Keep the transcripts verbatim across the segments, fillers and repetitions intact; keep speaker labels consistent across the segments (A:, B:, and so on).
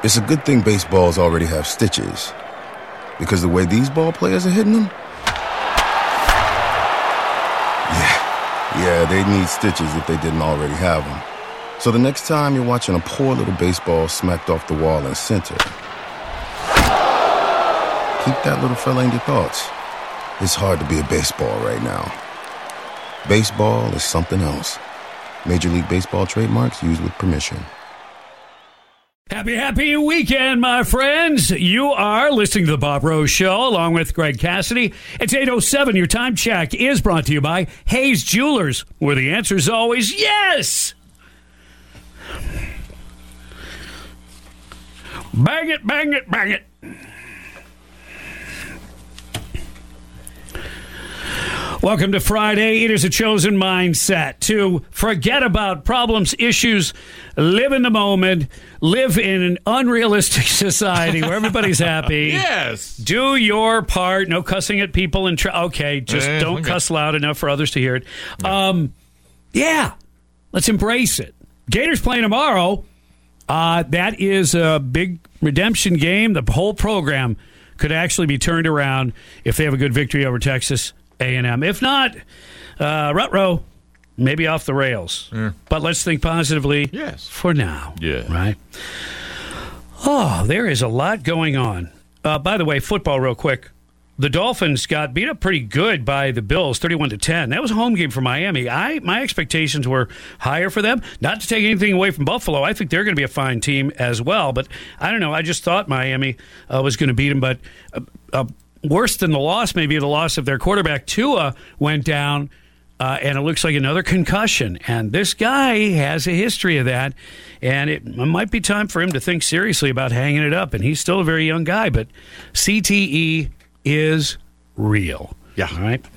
A: It's a good thing baseballs already have stitches, because the way these ball players are hitting them, yeah, yeah, they need stitches if they didn't already have them. So the next time you're watching a poor little baseball smacked off the wall in center, keep that little fella in your thoughts. It's hard to be a baseball right now. Baseball is something else. Major League Baseball trademarks used with permission.
B: Happy, happy weekend, my friends. You are listening to The Bob Rose Show along with Greg Cassidy. It's eight oh seven. Your time check is brought to you by Hayes Jewelers, where the answer is always yes. Bang it, bang it, bang it. Welcome to Friday. It is a chosen mindset to forget about problems, issues, live in the moment, live in an unrealistic society where everybody's happy.
C: Yes.
B: Do your part. No cussing at people. And tra- okay, just
C: Eh,
B: don't
C: okay.
B: cuss loud enough for others to hear it. Um, yeah, let's embrace it. Gators playing tomorrow. Uh, that is a big redemption game. The whole program could actually be turned around if they have a good victory over Texas A and M. If not, uh, Rutrow, maybe off the rails.
C: Mm.
B: But let's think positively
C: Yes.
B: for now.
C: Yeah.
B: Right? Oh, there is a lot going on. Uh, by the way, football real quick. The Dolphins got beat up pretty good by the Bills, thirty-one to ten. That was a home game for Miami. I My expectations were higher for them. Not to take anything away from Buffalo. I think they're going to be a fine team as well. But I don't know. I just thought Miami uh, was going to beat them. But uh, uh, worse than the loss, maybe the loss of their quarterback, Tua, went down, uh, and it looks like another concussion. And this guy has a history of that, and it might be time for him to think seriously about hanging it up. And he's still a very young guy, but C T E is real.
C: Yeah.
B: All right.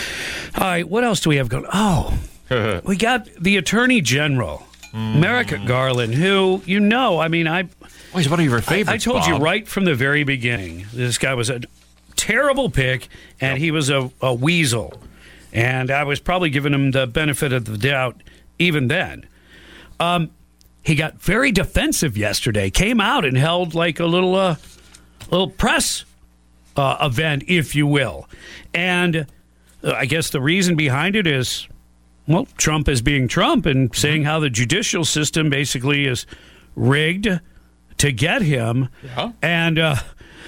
B: All right, what else do we have going? Oh, we got the Attorney General,
C: Mm.
B: Merrick Garland, who, you know, I mean, I...
C: Oh, he's one of your
B: I,
C: favorites,
B: I told you
C: Bob.
B: right from the very beginning, this guy was a terrible pick, and he was a, a weasel. And I was probably giving him the benefit of the doubt even then. Um, he got very defensive yesterday, came out and held like a little, uh, little press uh, event, if you will. And uh, I guess the reason behind it is, well, Trump is being Trump and saying how the judicial system basically is rigged to get him.
C: Yeah.
B: And uh,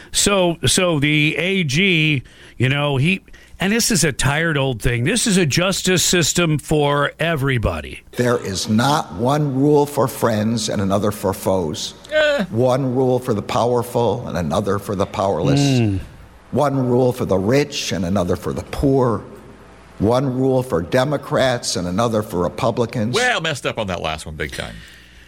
B: so so the A G, you know, he, and this is a tired old thing. This is a justice system for everybody.
D: There is not one rule for friends and another for foes.
C: Eh.
D: One rule for the powerful and another for the powerless.
B: Mm.
D: One rule for the rich and another for the poor. One rule for Democrats and another for Republicans.
C: Well, messed up on that last one big time.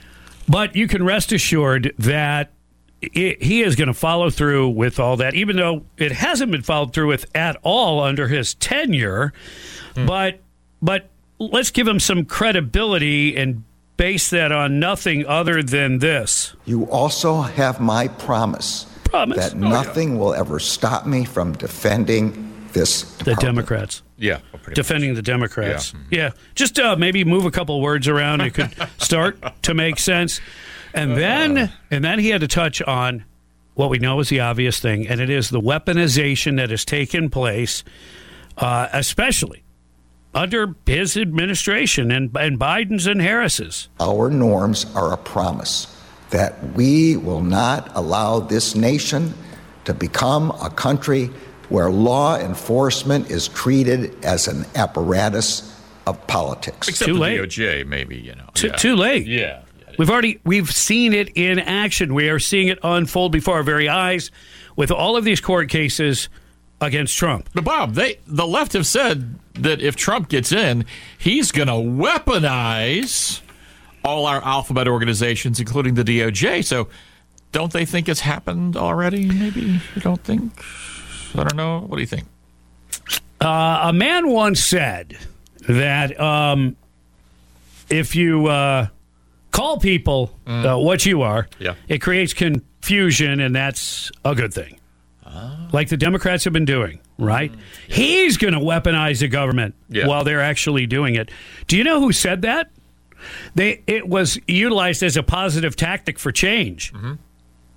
B: But you can rest assured that it, he is going to follow through with all that, even though it hasn't been followed through with at all under his tenure.
C: Hmm.
B: But but let's give him some credibility and base that on nothing other than this.
D: You also have my promise,
B: Promise.
D: that
B: Oh,
D: nothing will ever stop me from defending this
B: The
D: department.
B: Democrats.
C: Yeah. Well, pretty
B: Defending the Democrats.
C: Yeah.
B: Yeah. Just uh, maybe move a couple words around. It could start to make sense. And then and then he had to touch on what we know is the obvious thing, and it is the weaponization that has taken place, uh, especially under his administration and, and Biden's and Harris's.
D: Our norms are a promise that we will not allow this nation to become a country where law enforcement is treated as an apparatus of politics.
C: Except
B: Too
C: the
B: late.
C: D O J, maybe, you know.
B: Too,
C: yeah.
B: too late.
C: Yeah.
B: We've already we've seen it in action. We are seeing it unfold before our very eyes with all of these court cases against Trump.
C: But Bob, they the left have said that if Trump gets in, he's going to weaponize all our alphabet organizations, including the D O J. So don't they think it's happened already? Maybe you don't think? I don't know. What do you think?
B: Uh, a man once said that um, if you uh, call people uh, what you are,
C: Yeah.
B: it creates confusion, and that's a good thing. Like the Democrats have been doing, right? He's going to weaponize the government
C: Yeah.
B: while they're actually doing it. Do you know who said that? They It was utilized as a positive tactic for change.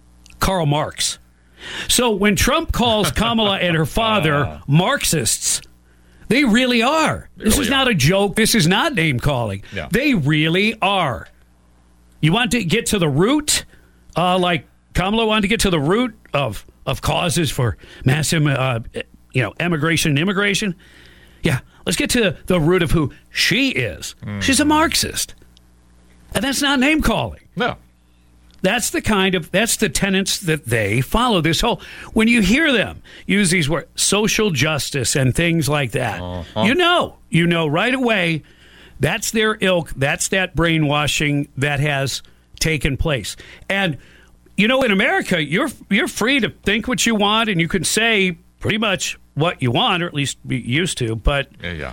B: Karl Marx. So when Trump calls Kamala and her father uh, Marxists, they really are. They this really is not are. a joke. This is not name calling. Yeah. They really are. You want to get to the root, uh, like Kamala wanted to get to the root of, of causes for massive, uh, you know, emigration and immigration. Yeah, let's get to the root of who she is. Mm. She's a Marxist. And that's not name calling.
C: No.
B: That's the kind of, that's the tenets that they follow. This whole, when you hear them use these words, social justice and things like that, uh-huh. you know, you know right away, that's their ilk, that's that brainwashing that has taken place. And, you know, in America, you're you're free to think what you want, and you can say pretty much what you want, or at least be used to, but,
C: yeah, yeah.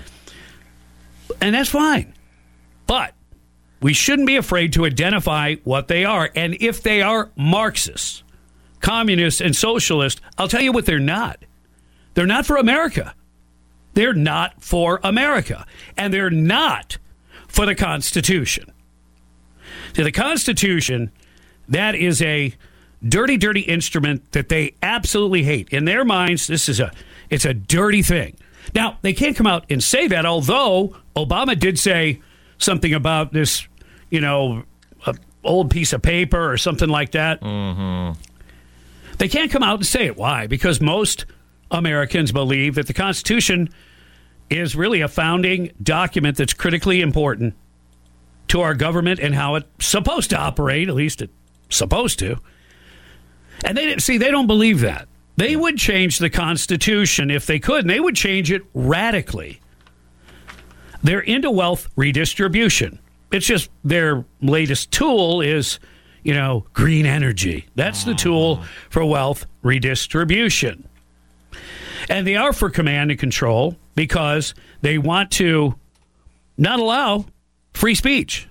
B: and that's fine. But we shouldn't be afraid to identify what they are. And if they are Marxists, communists, and socialists, I'll tell you what they're not. They're not for America. They're not for America. And they're not for the Constitution. See, the Constitution, that is a dirty, dirty instrument that they absolutely hate. In their minds, this is a it's a dirty thing. Now, they can't come out and say that, although Obama did say something about this, you know, an old piece of paper or something like that.
C: Mm-hmm.
B: They can't come out and say it. Why? Because most Americans believe that the Constitution is really a founding document that's critically important to our government and how it's supposed to operate, at least it's supposed to. And they see, they don't believe that. They would change the Constitution if they could, and they would change it radically. They're into wealth redistribution. It's just their latest tool is, you know, green energy. That's the tool for wealth redistribution. And they are for command and control because they want to not allow free speech.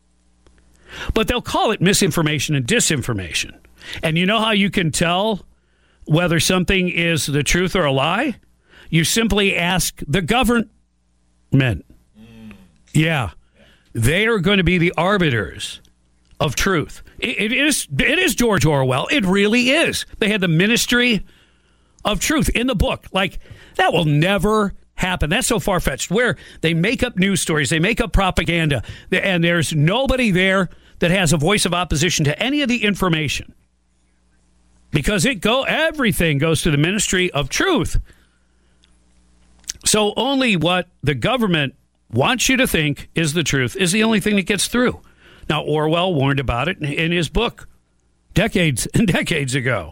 B: But they'll call it misinformation and disinformation. And you know how you can tell whether something is the truth or a lie? You simply ask the government. Yeah. They are going to be the arbiters of truth. It, it is it is George Orwell. It really is. They had the Ministry of Truth in the book. Like, that will never happen. That's so far-fetched. Where they make up news stories, they make up propaganda, and there's nobody there that has a voice of opposition to any of the information. Because it go everything goes to the Ministry of Truth. So only what the government wants you to think is the truth is the only thing that gets through. Now, Orwell warned about it in his book decades and decades ago.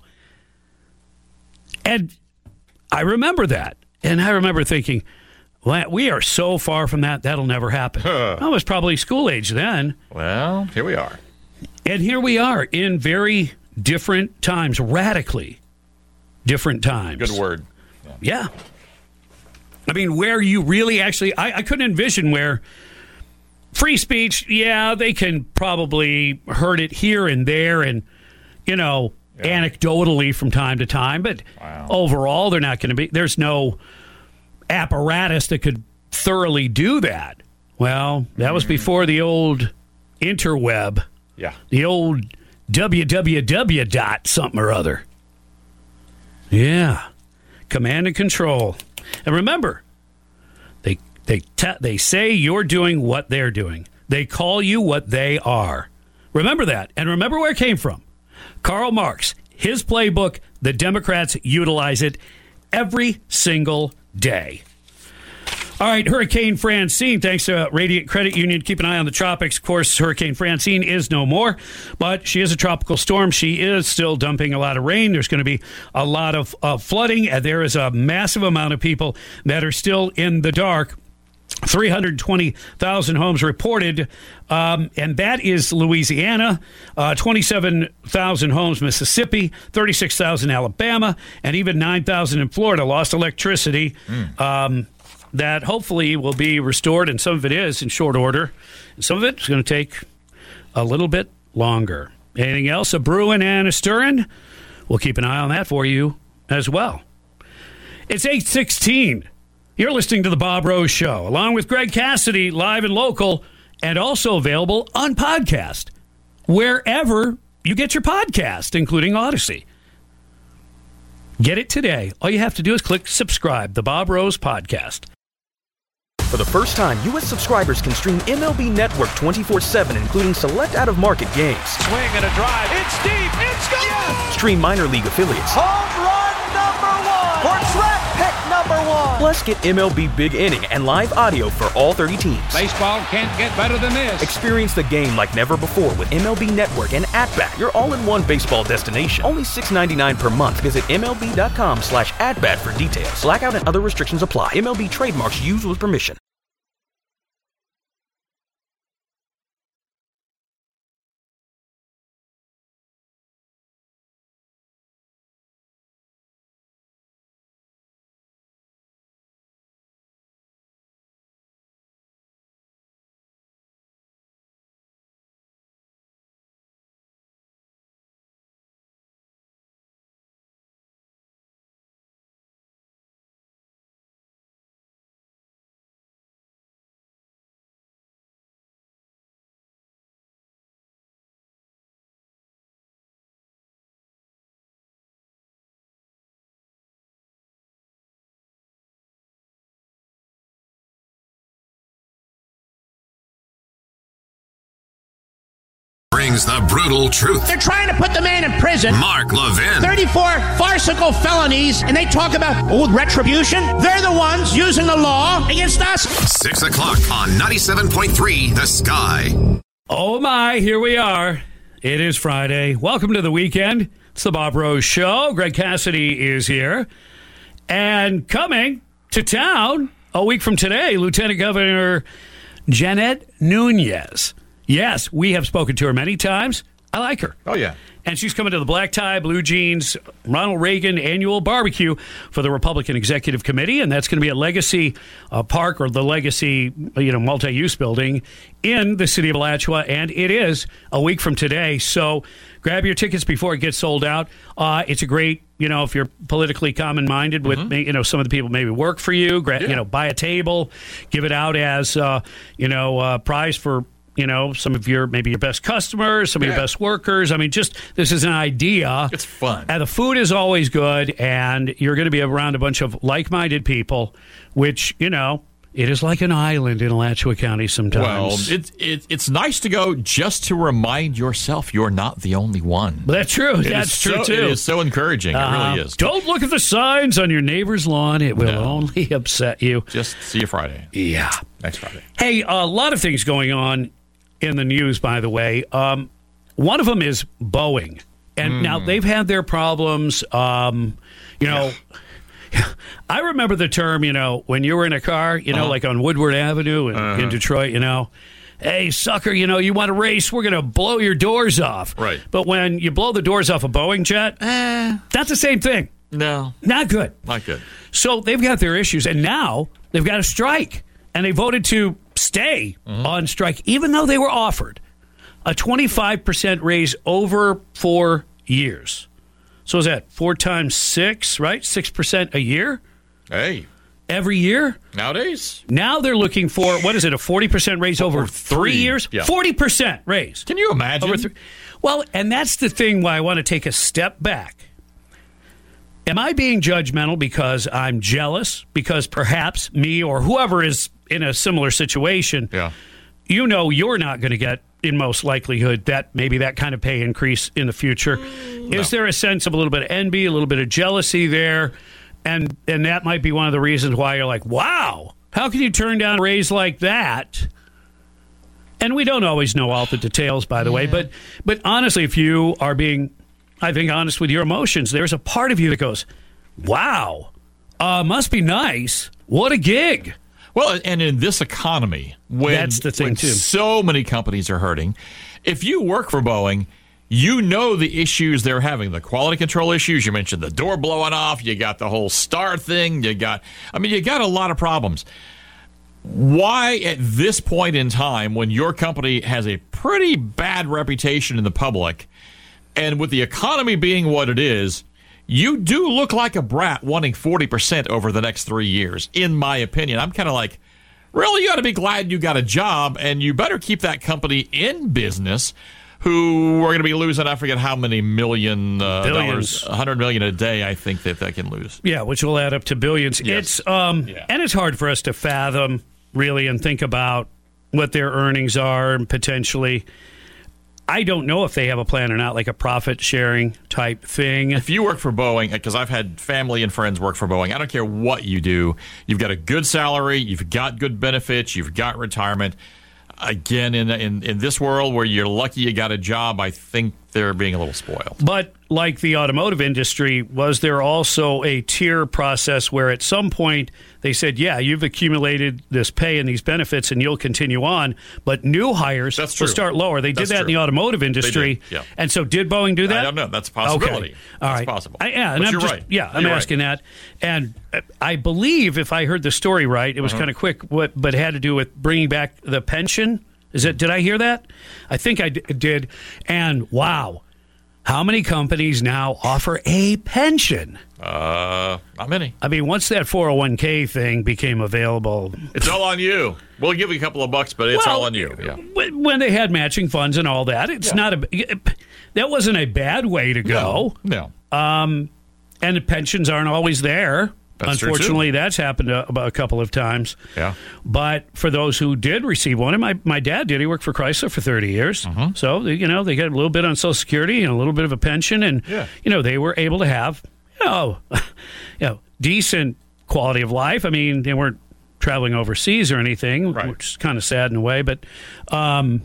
B: And I remember that. And I remember thinking, well, we are so far from that, that'll never happen. Huh. I was probably school age then.
C: Well, here we are.
B: And here we are in very different times, radically different times.
C: Good word.
B: Yeah. yeah. I mean, where you really actually, I, I couldn't envision where free speech, yeah, they can probably hurt it here and there and, you know, yeah. anecdotally from time to time. But wow. overall, they're not going to be, there's no apparatus that could thoroughly do that. Well, that was before the old interweb.
C: Yeah.
B: The old W W W dot something or other. Yeah. Command and control. And remember, they they te- they say you're doing what they're doing. They call you what they are. Remember that. And remember where it came from. Karl Marx, his playbook, the Democrats utilize it every single day. All right, Hurricane Francine, thanks to Radiant Credit Union. Keep an eye on the tropics. Of course, Hurricane Francine is no more, but she is a tropical storm. She is still dumping a lot of rain. There's going to be a lot of uh, flooding, and there is a massive amount of people that are still in the dark. three hundred twenty thousand homes reported, um, and that is Louisiana, uh, twenty-seven thousand homes Mississippi, thirty-six thousand Alabama, and even nine thousand in Florida lost electricity. Mm. Um, that hopefully will be restored, and some of it is in short order. And some of it is going to take a little bit longer. Anything else a brewing and a stirring? We'll keep an eye on that for you as well. It's eight sixteen. You're listening to The Bob Rose Show, along with Greg Cassidy, live and local, and also available on podcast, wherever you get your podcast, including Odyssey. Get it today. All you have to do is click subscribe, the Bob Rose Podcast.
E: For the first time, U S subscribers can stream M L B Network twenty-four seven, including select out-of-market games.
F: Swing and a drive. It's deep. It's gone. Yes.
E: Stream minor league affiliates.
F: Home run number one. For draft pick number one.
E: Plus, get M L B Big Inning and live audio for all thirty teams.
F: Baseball can't get better than this.
E: Experience the game like never before with M L B Network and At-Bat, your all-in-one baseball destination. Only six dollars and ninety-nine cents per month. Visit MLB.com slash at-bat for details. Blackout and other restrictions apply. M L B trademarks used with permission.
G: Brings the brutal truth.
H: They're trying to put the man in prison.
G: Mark Levin.
H: thirty-four farcical felonies, and they talk about old retribution. They're the ones using the law against us.
G: Six o'clock on ninety-seven point three The Sky.
B: Oh my, here we are. It is Friday. Welcome to the weekend. It's the Bob Rose Show. Greg Cassidy is here. And coming to town a week from today, Lieutenant Governor Jeanette Nunez. Yes, we have spoken to her many times. I like her.
C: Oh, yeah.
B: And she's coming to the Black Tie, Blue Jeans, Ronald Reagan annual barbecue for the Republican Executive Committee, and that's going to be at Legacy uh, Park, or the Legacy, you know, multi-use building in the city of Alachua, and it is a week from today. So grab your tickets before it gets sold out. Uh, it's a great, you know, if you're politically common-minded with, mm-hmm. you know, some of the people maybe work for you, gra- yeah. you know, buy a table, give it out as, uh, you know, uh, prize for, you know, some of your, maybe your best customers, some of yeah. your best workers. I mean, just, this is an idea.
C: It's fun.
B: And the food is always good, and you're going to be around a bunch of like-minded people, which, you know, it is like an island in Alachua County sometimes.
C: Well, it, it, it's nice to go just to remind yourself you're not the only one.
B: That's true.
C: It
B: That's true,
C: so,
B: too.
C: It is so encouraging. Uh, it really is.
B: Don't look at the signs on your neighbor's lawn. It will no. only upset you.
C: Just see you Friday.
B: Yeah.
C: Next Friday.
B: Hey, a lot of things going on in the news, by the way. Um, one of them is Boeing. And mm. now they've had their problems. Um, you know, yeah. I remember the term, you know, when you were in a car, you know, uh-huh. like on Woodward Avenue in, uh-huh. in Detroit, you know, hey, sucker, you know, you want to race, we're going to blow your doors off.
C: Right.
B: But when you blow the doors off a Boeing jet, eh, that's the same thing.
C: No.
B: Not good.
C: Not good.
B: So they've got their issues, and now they've got a strike. And they voted to stay mm-hmm. on strike, even though they were offered a twenty-five percent raise over four years. So is that four times six, right? six percent a year?
C: Hey.
B: Every year?
C: Nowadays?
B: Now they're looking for, what is it, a forty percent raise over, over three. three years?
C: Yeah.
B: forty percent raise.
C: Can you imagine?
B: Over three. Well, and that's the thing why I want to take a step back. Am I being judgmental because I'm jealous? Because perhaps me or whoever is in a similar situation,
C: yeah.
B: you know you're not going to get, in most likelihood, that maybe that kind of pay increase in the future. Mm, is no. there a sense of a little bit of envy, a little bit of jealousy there? And and that might be one of the reasons why you're like, wow, how can you turn down a raise like that? And we don't always know all the details, by the yeah. way. But but honestly, if you are being, I think, honest with your emotions, there's a part of you that goes, wow, uh, must be nice. What a gig.
C: Well, and in this economy, when,
B: That's the thing
C: when
B: too.
C: so many companies are hurting, if you work for Boeing, you know the issues they're having, the quality control issues. You mentioned the door blowing off. You got the whole star thing. You got, I mean, you got a lot of problems. Why at this point in time, when your company has a pretty bad reputation in the public, and with the economy being what it is, you do look like a brat wanting forty percent over the next three years, in my opinion. I'm kind of like, really, you ought to be glad you got a job, and you better keep that company in business. who are going to be losing, I forget how many million uh,
B: Billions.
C: dollars, one hundred million a day, I think that they can lose.
B: Yeah, which will add up to billions.
C: Yes.
B: It's um,
C: Yeah.
B: And it's hard for us to fathom, really, and think about what their earnings are and potentially. I don't know if they have a plan or not, like a profit-sharing type thing.
C: If you work for Boeing, because I've had family and friends work for Boeing, I don't care what you do. You've got a good salary, you've got good benefits, you've got retirement. Again, in in, in this world where you're lucky you got a job, I think they're being a little spoiled.
B: But like the automotive industry, was there also a tier process where at some point they said, yeah, you've accumulated this pay and these benefits and you'll continue on, but new hires
C: That's
B: will
C: true.
B: start lower. They
C: That's
B: did that
C: true.
B: in the automotive industry.
C: did, yeah.
B: And so did Boeing do that?
C: I don't know. That's a possibility.
B: Okay. All
C: That's
B: right.
C: possible.
B: I, yeah, and
C: But
B: I'm
C: you're
B: just,
C: right.
B: Yeah, I'm
C: You're
B: asking
C: right.
B: that. And uh, I believe, if I heard the story right, it was
C: Uh-huh.
B: kind of quick, what, but it had to do with bringing back the pension. Is it? Did I hear that? I think I d- did. And wow, how many companies now offer a pension?
C: Uh, not many.
B: I mean, once that four oh one k thing became available,
C: It's all on you. We'll give you a couple of bucks, but it's
B: well,
C: all on you. Yeah.
B: when when they had matching funds and all that, it's not a. That wasn't a bad way to go.
C: No.
B: And the pensions aren't always there.
C: That's true,
B: Unfortunately,
C: too.
B: that's happened a, a couple of times.
C: Yeah.
B: But for those who did receive one, and my, my dad did, he worked for Chrysler for thirty years.
C: Uh-huh.
B: So, they- you know, they got a little bit on Social Security and a little bit of a pension. And,
C: Yeah.
B: you know, they were able to have, you know, you know, decent quality of life. I mean, they weren't traveling overseas or anything,
C: Right.
B: which is kind of sad in a way. But um,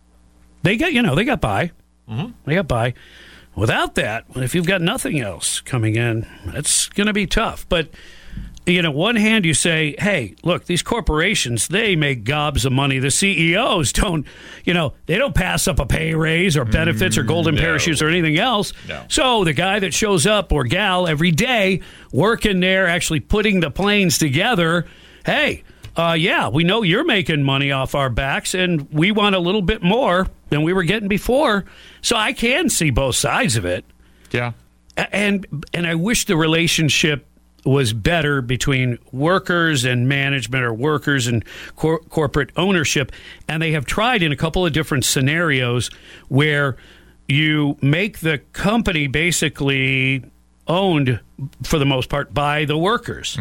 B: they got, you know, they got by.
C: Mm-hmm.
B: They got by. Without that, if you've got nothing else coming in, it's going to be tough. But, you know, one hand you say, hey, look, these corporations, they make gobs of money. The C E Os don't, you know, they don't pass up a pay raise or benefits or golden
C: no.
B: parachutes or anything else.
C: No.
B: So the guy that shows up or gal every day working there, actually putting the planes together, hey, uh, yeah, we know you're making money off our backs, and we want a little bit more than we were getting before. So I can see both sides of it.
C: Yeah.
B: A- And and I wish the relationship was better between workers and management, or workers and cor- corporate ownership. And they have tried in a couple of different scenarios where you make the company basically owned, for the most part, by the workers.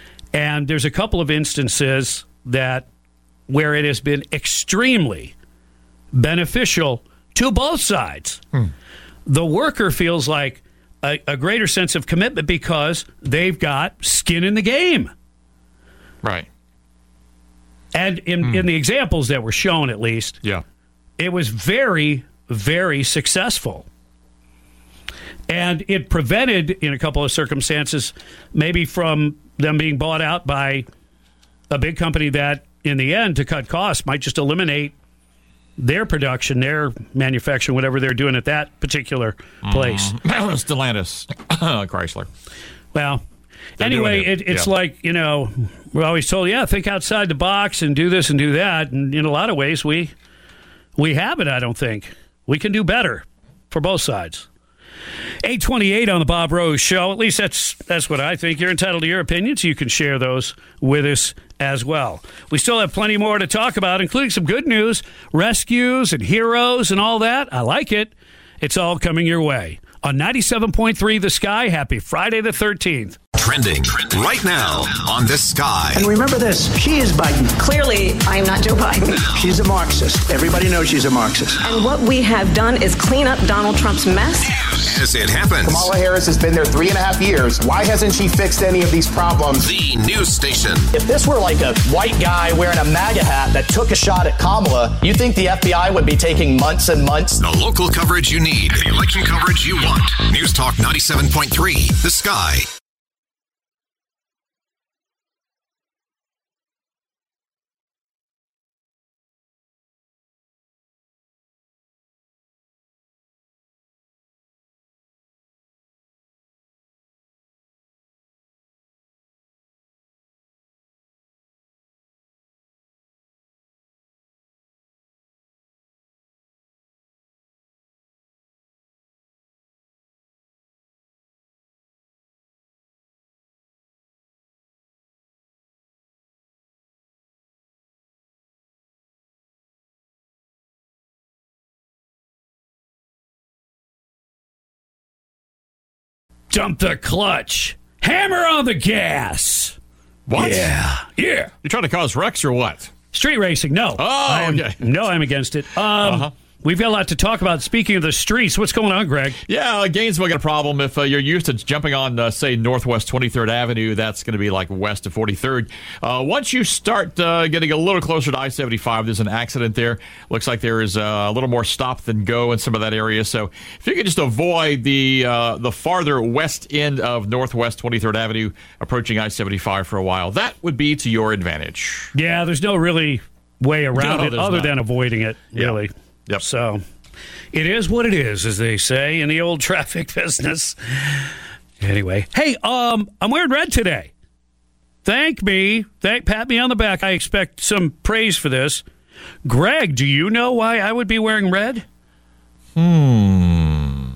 B: And there's a couple of instances that where it has been extremely beneficial to both sides. The worker feels like a, a greater sense of commitment because they've got skin in the game.
C: Right.
B: And in, in the examples that were shown, at least,
C: Yeah.
B: it was very, very successful. And it prevented, in a couple of circumstances, maybe from them being bought out by a big company that, in the end, to cut costs, might just eliminate their production, their manufacturing, whatever they're doing at that particular place.
C: Stellantis, Chrysler.
B: Well,
C: They're
B: anyway,
C: doing it.
B: it, it's
C: Yeah.
B: like, you know, we're always told, yeah, think outside the box and do this and do that. And in a lot of ways, we we have it, I don't think. We can do better for both sides. eight twenty-eight on the Bob Rose Show. At least that's that's what I think. You're entitled to your opinions. You can share those with us as well. We still have plenty more to talk about, including some good news, rescues and heroes and all that. I like it. It's all coming your way. On ninety-seven point three The Sky, happy Friday the thirteenth.
G: Trending right now on The Sky.
H: And remember this, she is Biden.
I: Clearly, I am not Joe Biden.
H: She's a Marxist. Everybody knows she's a Marxist.
I: And what we have done is clean up Donald Trump's mess.
G: As it happens,
J: Kamala Harris has been there three and a half years. Why hasn't she fixed any of these problems?
G: the news station.
K: If this were like a white guy wearing a MAGA hat that took a shot at Kamala, you think the F B I would be taking months and months?
G: The local coverage you need, the election coverage you want. News Talk ninety-seven point three, The Sky.
B: Dump the clutch. Hammer on the gas.
C: What?
B: Yeah. Yeah.
C: You trying to cause wrecks or what?
B: Street racing, no.
C: Oh,
B: I am,
C: okay.
B: No, I'm against it. Um, uh-huh. We've got a lot to talk about. Speaking of the streets, what's going on, Greg?
C: Yeah, uh, Gainesville got a problem. If uh, you're used to jumping on, uh, say, Northwest twenty-third Avenue, that's going to be like west of forty-third. Uh, once you start uh, getting a little closer to I seventy-five, there's an accident there. Looks like there is uh, a little more stop than go in some of that area. So if you could just avoid the uh, the farther west end of Northwest twenty-third Avenue approaching I seventy-five for a while, that would be to your advantage.
B: Yeah, there's no really way around
C: No,
B: it other
C: not.
B: than avoiding it, really.
C: Yeah. Yep.
B: So it is what it is, as they say in the old traffic business. Anyway, hey, um, I'm wearing red today. Thank me. Thank, pat me on the back. I expect some praise for this. Greg, do you know why I would be wearing red?
C: Hmm.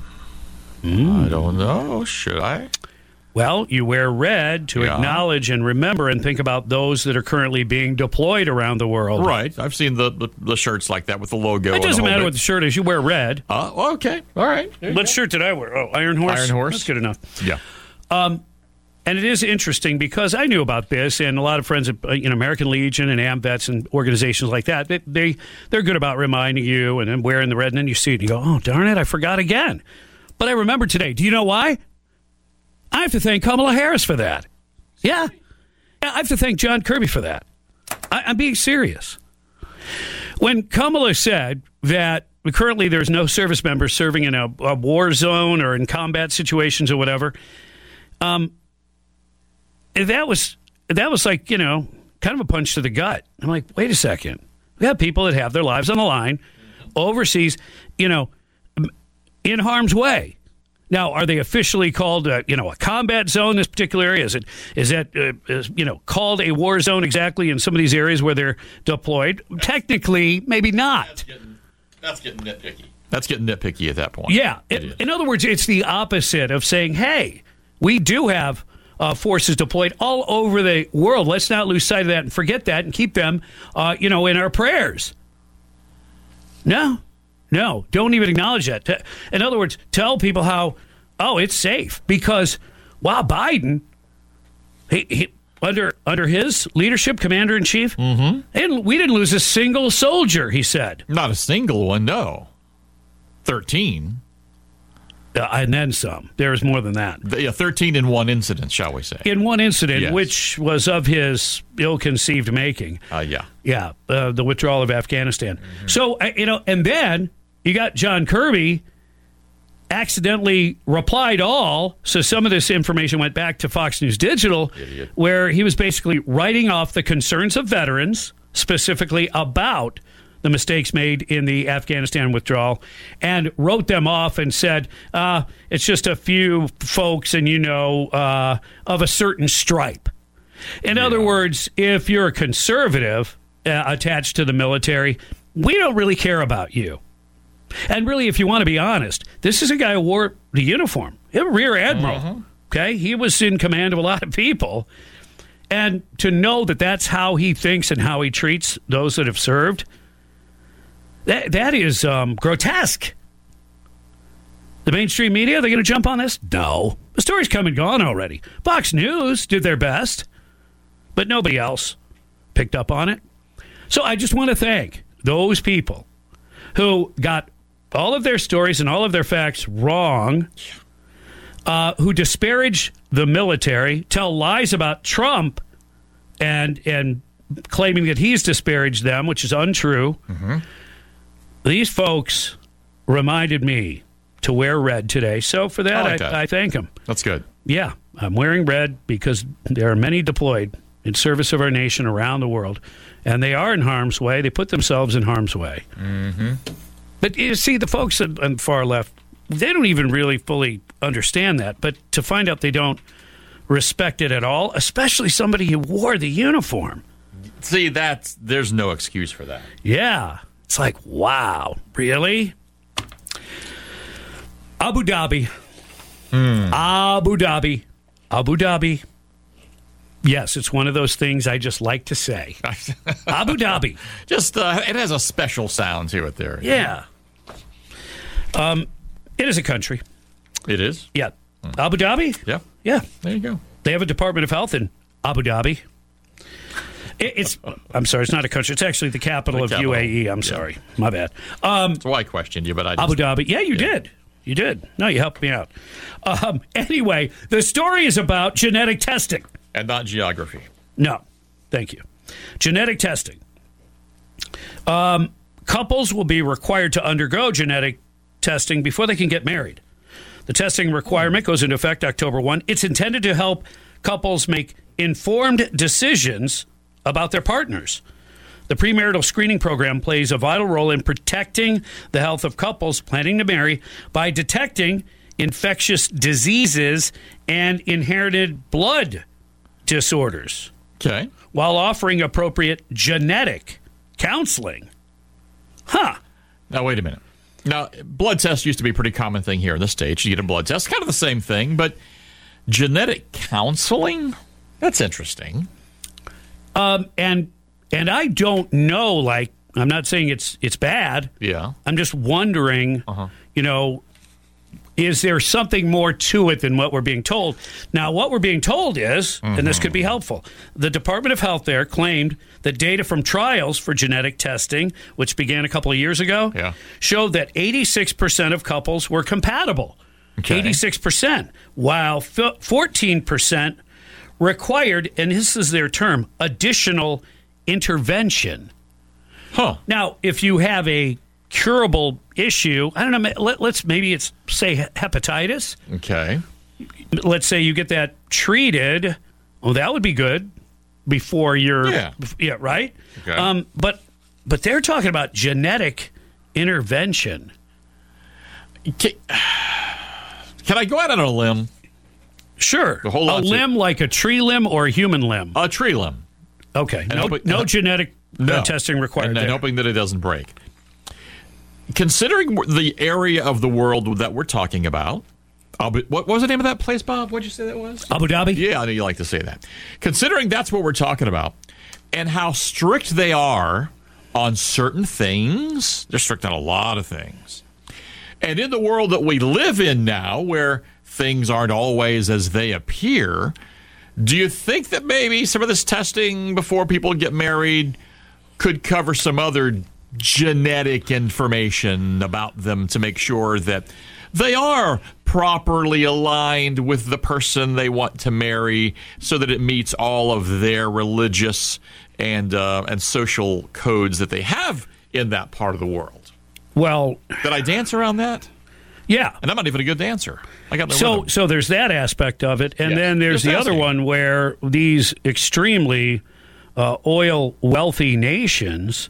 C: Mm. I don't know. Should I?
B: Well, you wear red to
C: Yeah.
B: acknowledge and remember and think about those that are currently being deployed around the world.
C: Right. I've seen the, the, the shirts like that with the logo.
B: It doesn't
C: and the
B: matter
C: whole
B: what the shirt is. You wear red.
C: Uh, well, okay. All right.
B: What shirt did I wear? Oh, Iron Horse?
C: Iron Horse.
B: That's good enough.
C: Yeah.
B: Um, and it is interesting because I knew about this, and a lot of friends at uh, you know, American Legion and AMVETS and organizations like that, they, they, they're good about reminding you and then wearing the red, and then you see it and you go, oh, darn it, I forgot again. But I remember today. Do you know why? I have to thank Kamala Harris for that. Yeah. yeah I have to thank John Kirby for that. I, I'm being serious. When Kamala said that currently there's no service members serving in a, a war zone or in combat situations or whatever, um, that was that was like, you know, kind of a punch to the gut. I'm like, wait a second. We have people that have their lives on the line overseas, you know, in harm's way. Now, are they officially called, uh, you know, a combat zone in this particular area? Is it is that, uh, is, you know, called a war zone exactly in some of these areas where they're deployed? Technically, maybe not.
C: That's getting, that's getting nitpicky. That's getting nitpicky at that point.
B: Yeah. In, in other words, it's the opposite of saying, hey, we do have uh, forces deployed all over the world. Let's not lose sight of that and forget that and keep them, uh, you know, in our prayers. No. No, don't even acknowledge that. In other words, tell people how, oh, it's safe. Because, wow, Biden, he, he, under under his leadership, commander-in-chief,
C: mm-hmm.
B: and we didn't lose a single soldier, he said.
C: Not a single one, no. thirteen.
B: Uh, and then some. There was more than that.
C: Yeah, thirteen in one incident, shall we say.
B: In one incident,
C: yes.
B: which was of his ill-conceived making.
C: Uh, yeah.
B: Yeah, uh, the withdrawal of Afghanistan. Mm-hmm. So, uh, you know, and then you got John Kirby accidentally replied all, so some of this information went back to Fox News Digital, Idiot. Where he was basically writing off the concerns of veterans, specifically about the mistakes made in the Afghanistan withdrawal, and wrote them off and said, uh, it's just a few folks and, you know, uh, of a certain stripe. In yeah. other words, if you're a conservative uh, attached to the military, we don't really care about you. And really, if you want to be honest, this is a guy who wore the uniform. A rear admiral. Mm-hmm. Okay? He was in command of a lot of people. And to know that that's how he thinks and how he treats those that have served, that that is um, grotesque. The mainstream media, they're going to jump on this? No. The story's come and gone already. Fox News did their best, but nobody else picked up on it. So I just want to thank those people who got all of their stories and all of their facts wrong, uh, who disparage the military, tell lies about Trump, and and claiming that he's disparaged them, which is untrue.
C: Mm-hmm.
B: These folks reminded me to wear red today. So for that,
C: I, like
B: I,
C: that.
B: I thank them.
C: That's good.
B: Yeah, I'm wearing red because there are many deployed in service of our nation around the world, and they are in harm's way. They put themselves in harm's way.
C: Mm-hmm.
B: But you see, the folks on the far left, they don't even really fully understand that. But to find out they don't respect it at all, especially somebody who wore the uniform.
C: See, that's there's no excuse for that.
B: Yeah. It's like, wow, really? Abu Dhabi.
C: Mm.
B: Abu Dhabi. Abu Dhabi. Yes, it's one of those things I just like to say. Abu Dhabi.
C: Just, uh, it has a special sound to it there.
B: Yeah. Um, it is a country.
C: It is?
B: Yeah.
C: Hmm.
B: Abu Dhabi?
C: Yeah.
B: Yeah.
C: There you go.
B: They have a Department of Health in Abu Dhabi. It, it's, I'm sorry, it's not a country. It's actually the capital
C: The
B: of
C: capital.
B: U A E. I'm
C: Yeah.
B: sorry. My bad. Um,
C: That's why I questioned you, but I just,
B: Abu Dhabi. Yeah, you
C: Yeah.
B: did. You did. No, you helped me out. Um, anyway, the story is about genetic testing.
C: And not geography.
B: No, thank you. Genetic testing. Um, couples will be required to undergo genetic testing before they can get married. The testing requirement goes into effect October first. It's intended to help couples make informed decisions about their partners. The premarital screening program plays a vital role in protecting the health of couples planning to marry by detecting infectious diseases and inherited blood disorders.
C: Okay.
B: While offering appropriate genetic counseling. Huh.
C: Now, wait a minute. Now, blood tests used to be a pretty common thing here in the States. You get a blood test, kind of the same thing, but genetic counseling? That's interesting.
B: Um, and and I don't know, like, I'm not saying it's it's bad.
C: Yeah.
B: I'm just wondering,
C: Uh-huh.
B: you know, is there something more to it than what we're being told? Now, what we're being told is, and this could be helpful, the Department of Health there claimed that data from trials for genetic testing, which began a couple of years ago,
C: Yeah.
B: showed that eighty-six percent of couples were compatible.
C: Okay.
B: eighty-six percent, while fourteen percent required, and this is their term, additional intervention.
C: Huh.
B: Now, if you have a curable issue, I don't know, let, let's maybe it's, say, hepatitis.
C: Okay.
B: Let's say you get that treated. Oh, that would be good before you're,
C: Yeah.
B: yeah, right?
C: Okay.
B: Um, but but they're talking about genetic intervention.
C: Can, can I go out on a limb?
B: Sure.
C: The whole
B: a
C: lot to-
B: limb like a tree limb or a human limb?
C: A tree limb.
B: Okay.
C: And
B: No,
C: hoping-
B: no
C: uh,
B: genetic uh,
C: No.
B: testing required
C: And, and
B: there.
C: hoping that it doesn't break. Considering the area of the world that we're talking about, Abu, what was the name of that place, Bob? What did you say that was?
B: Abu Dhabi?
C: Yeah, I know you like to say that. Considering that's what we're talking about and how strict they are on certain things, they're strict on a lot of things. And in the world that we live in now, where things aren't always as they appear, do you think that maybe some of this testing before people get married could cover some other genetic information about them to make sure that they are properly aligned with the person they want to marry so that it meets all of their religious and uh, and social codes that they have in that part of the world?
B: Well,
C: did I dance around that?
B: Yeah.
C: And I'm not even a good dancer. I got no
B: So,
C: rhythm.
B: so there's that aspect of it, and
C: Yes.
B: then there's
C: Just
B: the other
C: asking.
B: one where these extremely uh, oil wealthy nations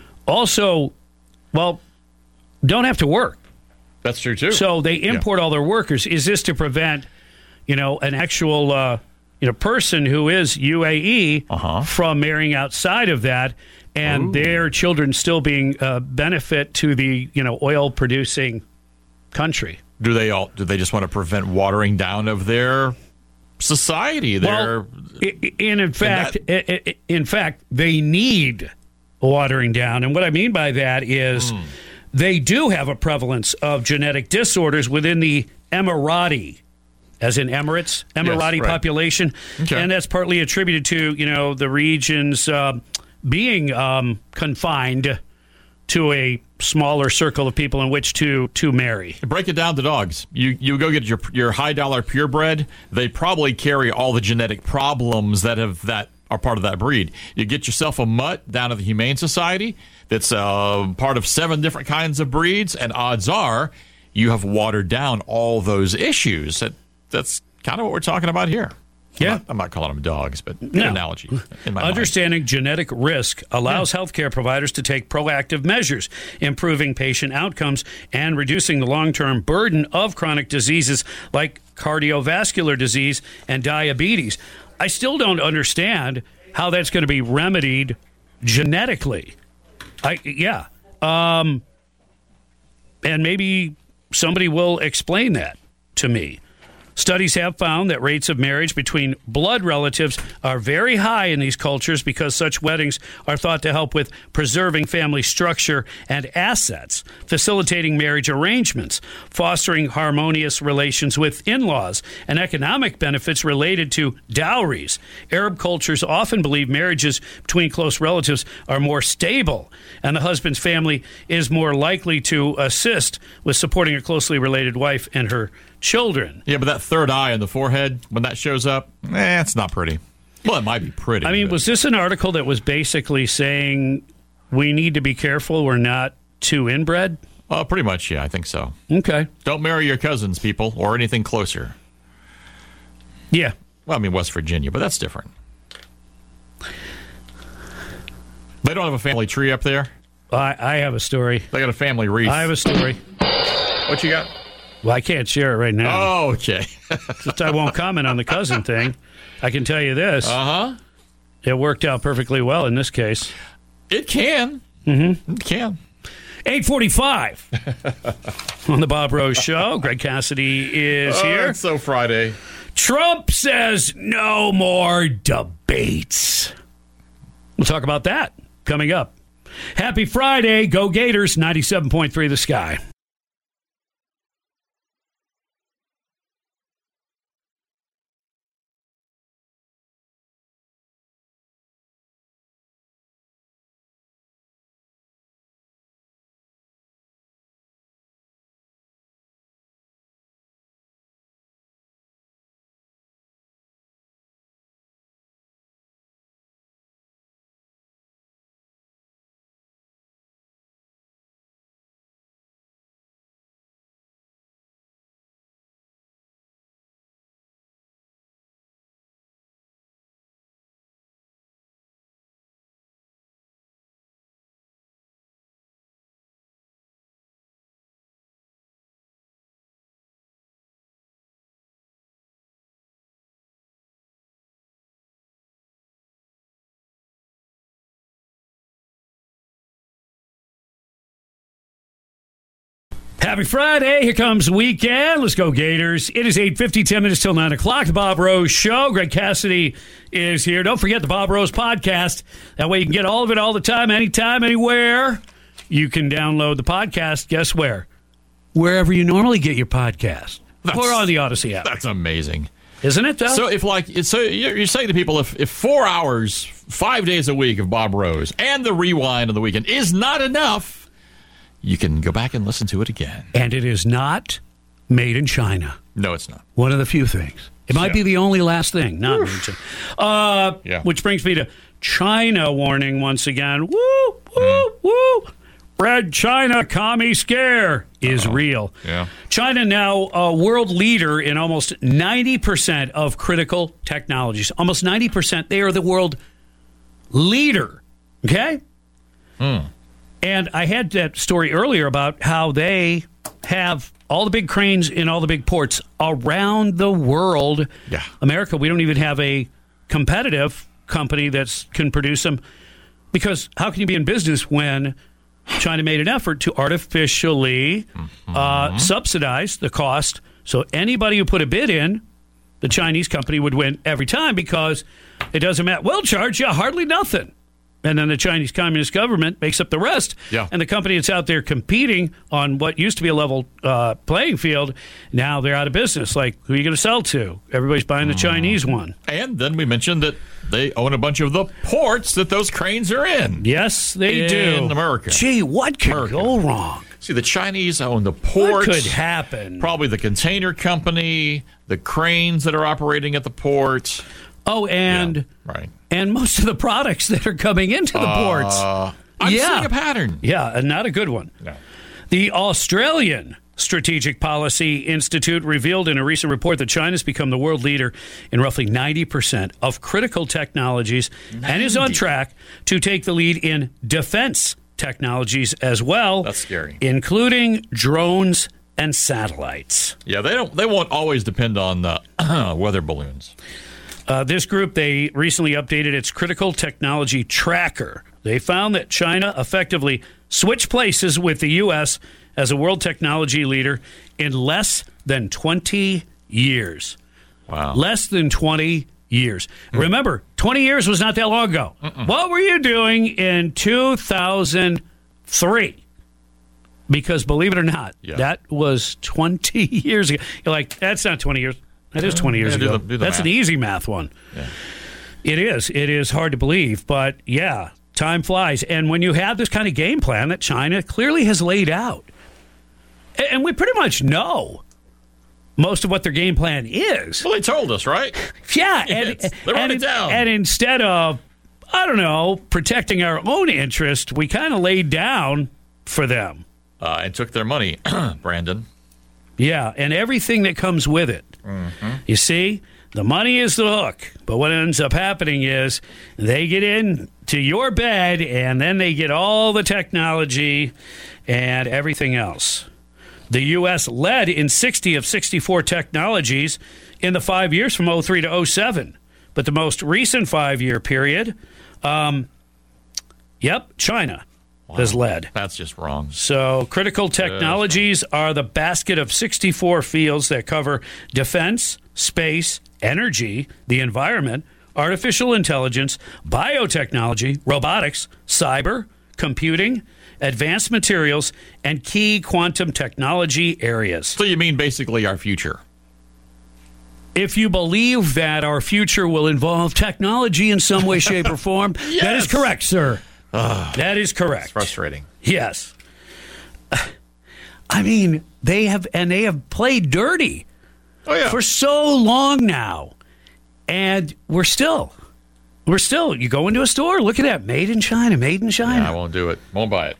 B: also, well, don't have to work.
C: That's true too.
B: So they import all their workers. Is this to prevent, you know, an actual, uh, you know, person who is U A E
C: Uh-huh.
B: from marrying outside of that, and
C: Ooh.
B: their children still being uh, benefit to the, you know, oil producing country?
C: Do they all? Do they just want to prevent watering down of their society? Their
B: Well, i- i- and in fact, i- i- in fact, they need watering down. And what I mean by that is
C: Hmm.
B: they do have a prevalence of genetic disorders within the Emirati, as in Emirates, Emirati
C: right.
B: population.
C: Okay.
B: And that's partly attributed to, you know, the regions uh, being um, confined to a smaller circle of people in which to to marry.
C: Break it down to dogs. You you go get your your high dollar purebred. They probably carry all the genetic problems that have that are part of that breed. You get yourself a mutt down at the Humane Society that's uh, part of seven different kinds of breeds, and odds are you have watered down all those issues. That that's kind of what we're talking about here.
B: Yeah.
C: I'm not, I'm not calling them dogs, but an
B: No.
C: analogy in my mind.
B: Understanding genetic risk allows healthcare providers to take proactive measures, improving patient outcomes and reducing the long-term burden of chronic diseases like cardiovascular disease and diabetes. I still don't understand how that's going to be remedied genetically. I yeah. Um, and maybe somebody will explain that to me. Studies have found that rates of marriage between blood relatives are very high in these cultures because such weddings are thought to help with preserving family structure and assets, facilitating marriage arrangements, fostering harmonious relations with in-laws, and economic benefits related to dowries. Arab cultures often believe marriages between close relatives are more stable, and the husband's family is more likely to assist with supporting a closely related wife and her children.
C: Yeah, but that third eye on the forehead, when that shows up, eh, it's not pretty. Well, it might be pretty.
B: I mean,
C: but...
B: was this an article that was basically saying we need to be careful we're not too inbred?
C: Uh, pretty much, yeah, I think so.
B: Okay.
C: Don't marry your cousins, people, or anything closer.
B: Yeah.
C: Well, I mean, West Virginia, but that's different. They don't have a family tree up there?
B: I, I have a story.
C: They got a family wreath.
B: I have a story.
C: What you got?
B: Well, I can't share it right now.
C: Oh, okay.
B: Just I won't comment on the cousin thing. I can tell you this.
C: Uh-huh.
B: It worked out perfectly well in this case.
C: It can.
B: Mm-hmm.
C: It can.
B: eight forty-five on the Bob Rose Show. Greg Cassidy is
C: oh,
B: here.
C: It's so Friday.
B: Trump says no more debates. We'll talk about that coming up. Happy Friday. Go Gators. ninety-seven point three The Sky. Happy Friday. Here comes weekend. Let's go Gators. It is eight fifty, ten minutes till nine o'clock. The Bob Rose Show. Greg Cassidy is here. Don't forget the Bob Rose podcast. That way you can get all of it all the time, anytime, anywhere. You can download the podcast. Guess where? Wherever you normally get your podcast.
C: That's,
B: or on the Odyssey app.
C: That's amazing.
B: Isn't it, though?
C: So if like so you're saying to people if, if four hours, five days a week of Bob Rose and the rewind on the weekend is not enough, you can go back and listen to it again.
B: And it is not made in China.
C: No, it's not.
B: One of the few things. It might yeah. be the only last thing not made in China. Uh,
C: yeah.
B: Which brings me to China warning once again. Woo, woo, mm. woo. Red China commie scare is Uh-oh. real.
C: Yeah.
B: China now a world leader in almost ninety percent of critical technologies. Almost ninety percent. They are the world leader. Okay?
C: Hmm.
B: And I had that story earlier about how they have all the big cranes in all the big ports around the world.
C: Yeah.
B: America, we don't even have a competitive company that can produce them. Because how can you be in business when China made an effort to artificially mm-hmm. uh, subsidize the cost? So anybody who put a bid in, the Chinese company would win every time because it doesn't matter. We'll charge you hardly nothing. And then the Chinese Communist government makes up the rest.
C: Yeah.
B: And the company that's out there competing on what used to be a level uh, playing field, now they're out of business. Like, who are you going to sell to? Everybody's buying the mm. Chinese one.
C: And then we mentioned that they own a bunch of the ports that those cranes are in.
B: Yes, they
C: in
B: do.
C: In America.
B: Gee, what could
C: America.
B: go wrong?
C: See, the Chinese own the ports.
B: What could happen?
C: Probably the container company, the cranes that are operating at the port.
B: Oh, and
C: yeah, right.
B: and most of the products that are coming into the
C: uh,
B: ports.
C: I'm
B: yeah.
C: seeing a pattern.
B: Yeah, and not a good one.
C: No.
B: The Australian Strategic Policy Institute revealed in a recent report that China's become the world leader in roughly ninety percent of critical technologies ninety and is on track to take the lead in defense technologies as well.
C: That's scary.
B: Including drones and satellites.
C: Yeah, they don't. They won't always depend on uh, weather balloons.
B: Uh, this group, they recently updated its critical technology tracker. They found that China effectively switched places with the U S as a world technology leader in less than twenty years.
C: Wow.
B: Less than twenty years. Mm. Remember, twenty years was not that long ago. Mm-mm. What were you doing in two thousand three? Because believe it or not, yeah. that was twenty years ago. You're like, that's not twenty years. That is twenty years
C: yeah,
B: ago.
C: Do the, do the
B: that's
C: math.
B: an easy math one.
C: Yeah.
B: It is. It is hard to believe. But, yeah, time flies. And when you have this kind of game plan that China clearly has laid out, and we pretty much know most of what their game plan is.
C: Well, they told us, right?
B: Yeah.
C: Yes,
B: and,
C: they wrote
B: and,
C: it down.
B: And instead of, I don't know, protecting our own interest, we kind of laid down for them.
C: Uh, and took their money, Brandon.
B: Yeah, and everything that comes with it.
C: Mm-hmm.
B: You see, the money is the hook. But what ends up happening is they get in to your bed, and then they get all the technology and everything else. The U S led in sixty of sixty-four technologies in the five years from oh three to oh seven. But the most recent five-year period, um, yep, China wow. has led.
C: That's just wrong.
B: So critical technologies are the basket of sixty-four fields that cover defense, space, energy, the environment, artificial intelligence, biotechnology, robotics, cyber, computing, advanced materials, and key quantum technology areas.
C: So you mean basically our future?
B: If you believe that our future will involve technology in some way, shape, or form, yes. that is correct, sir. Uh, that is correct.
C: It's frustrating.
B: Yes. I mean, they have, and they have played dirty
C: oh, yeah.
B: for so long now. And we're still, we're still, you go into a store, look at that, made in China, made in China.
C: Yeah, I won't do it. Won't buy it.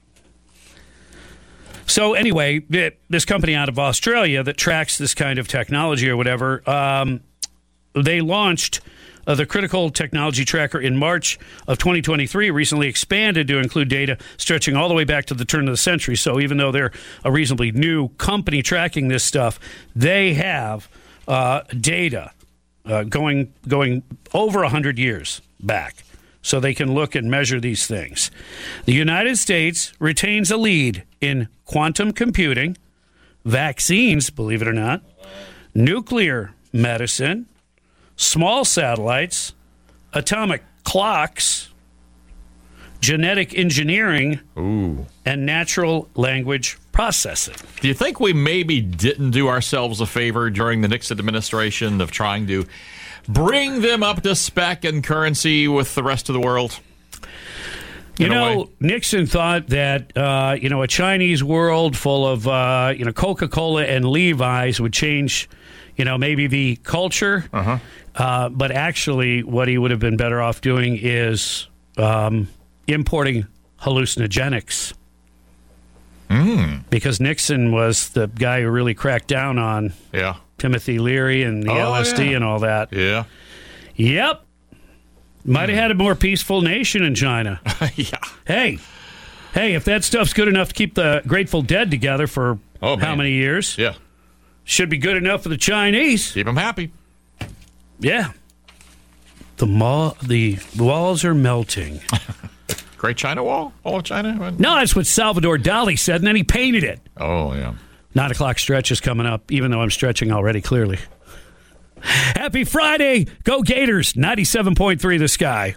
B: So anyway, this company out of Australia that tracks this kind of technology or whatever, um, they launched uh, the Critical Technology Tracker in March of twenty twenty-three, recently expanded to include data stretching all the way back to the turn of the century. So even though they're a reasonably new company tracking this stuff, they have uh, data uh, going going over one hundred years back. So they can look and measure these things. The United States retains a lead in quantum computing, vaccines, believe it or not, nuclear medicine, small satellites, atomic clocks, genetic engineering,
C: Ooh.
B: and natural language processing.
C: Do you think we maybe didn't do ourselves a favor during the Nixon administration of trying to bring them up to spec and currency with the rest of the world?
B: You know, Nixon thought that, uh, you know, a Chinese world full of, uh, you know, Coca-Cola and Levi's would change, you know, maybe the culture.
C: Uh-huh.
B: Uh, but actually, what he would have been better off doing is um, importing hallucinogenics.
C: Mm.
B: Because Nixon was the guy who really cracked down on
C: yeah.
B: Timothy Leary and the
C: oh,
B: L S D
C: yeah.
B: and all that.
C: Yeah.
B: Yep. Might have had a more peaceful nation in China.
C: yeah.
B: Hey, hey, if that stuff's good enough to keep the Grateful Dead together for
C: oh,
B: how
C: man.
B: many years?
C: Yeah.
B: Should be good enough for the Chinese.
C: Keep them happy.
B: Yeah. The ma- the walls are melting.
C: Great China Wall? All of China?
B: No, that's what Salvador Dali said, and then he painted it.
C: Oh, yeah.
B: Nine o'clock stretch is coming up, even though I'm stretching already, clearly. Happy Friday. Go Gators. ninety-seven point three The Sky.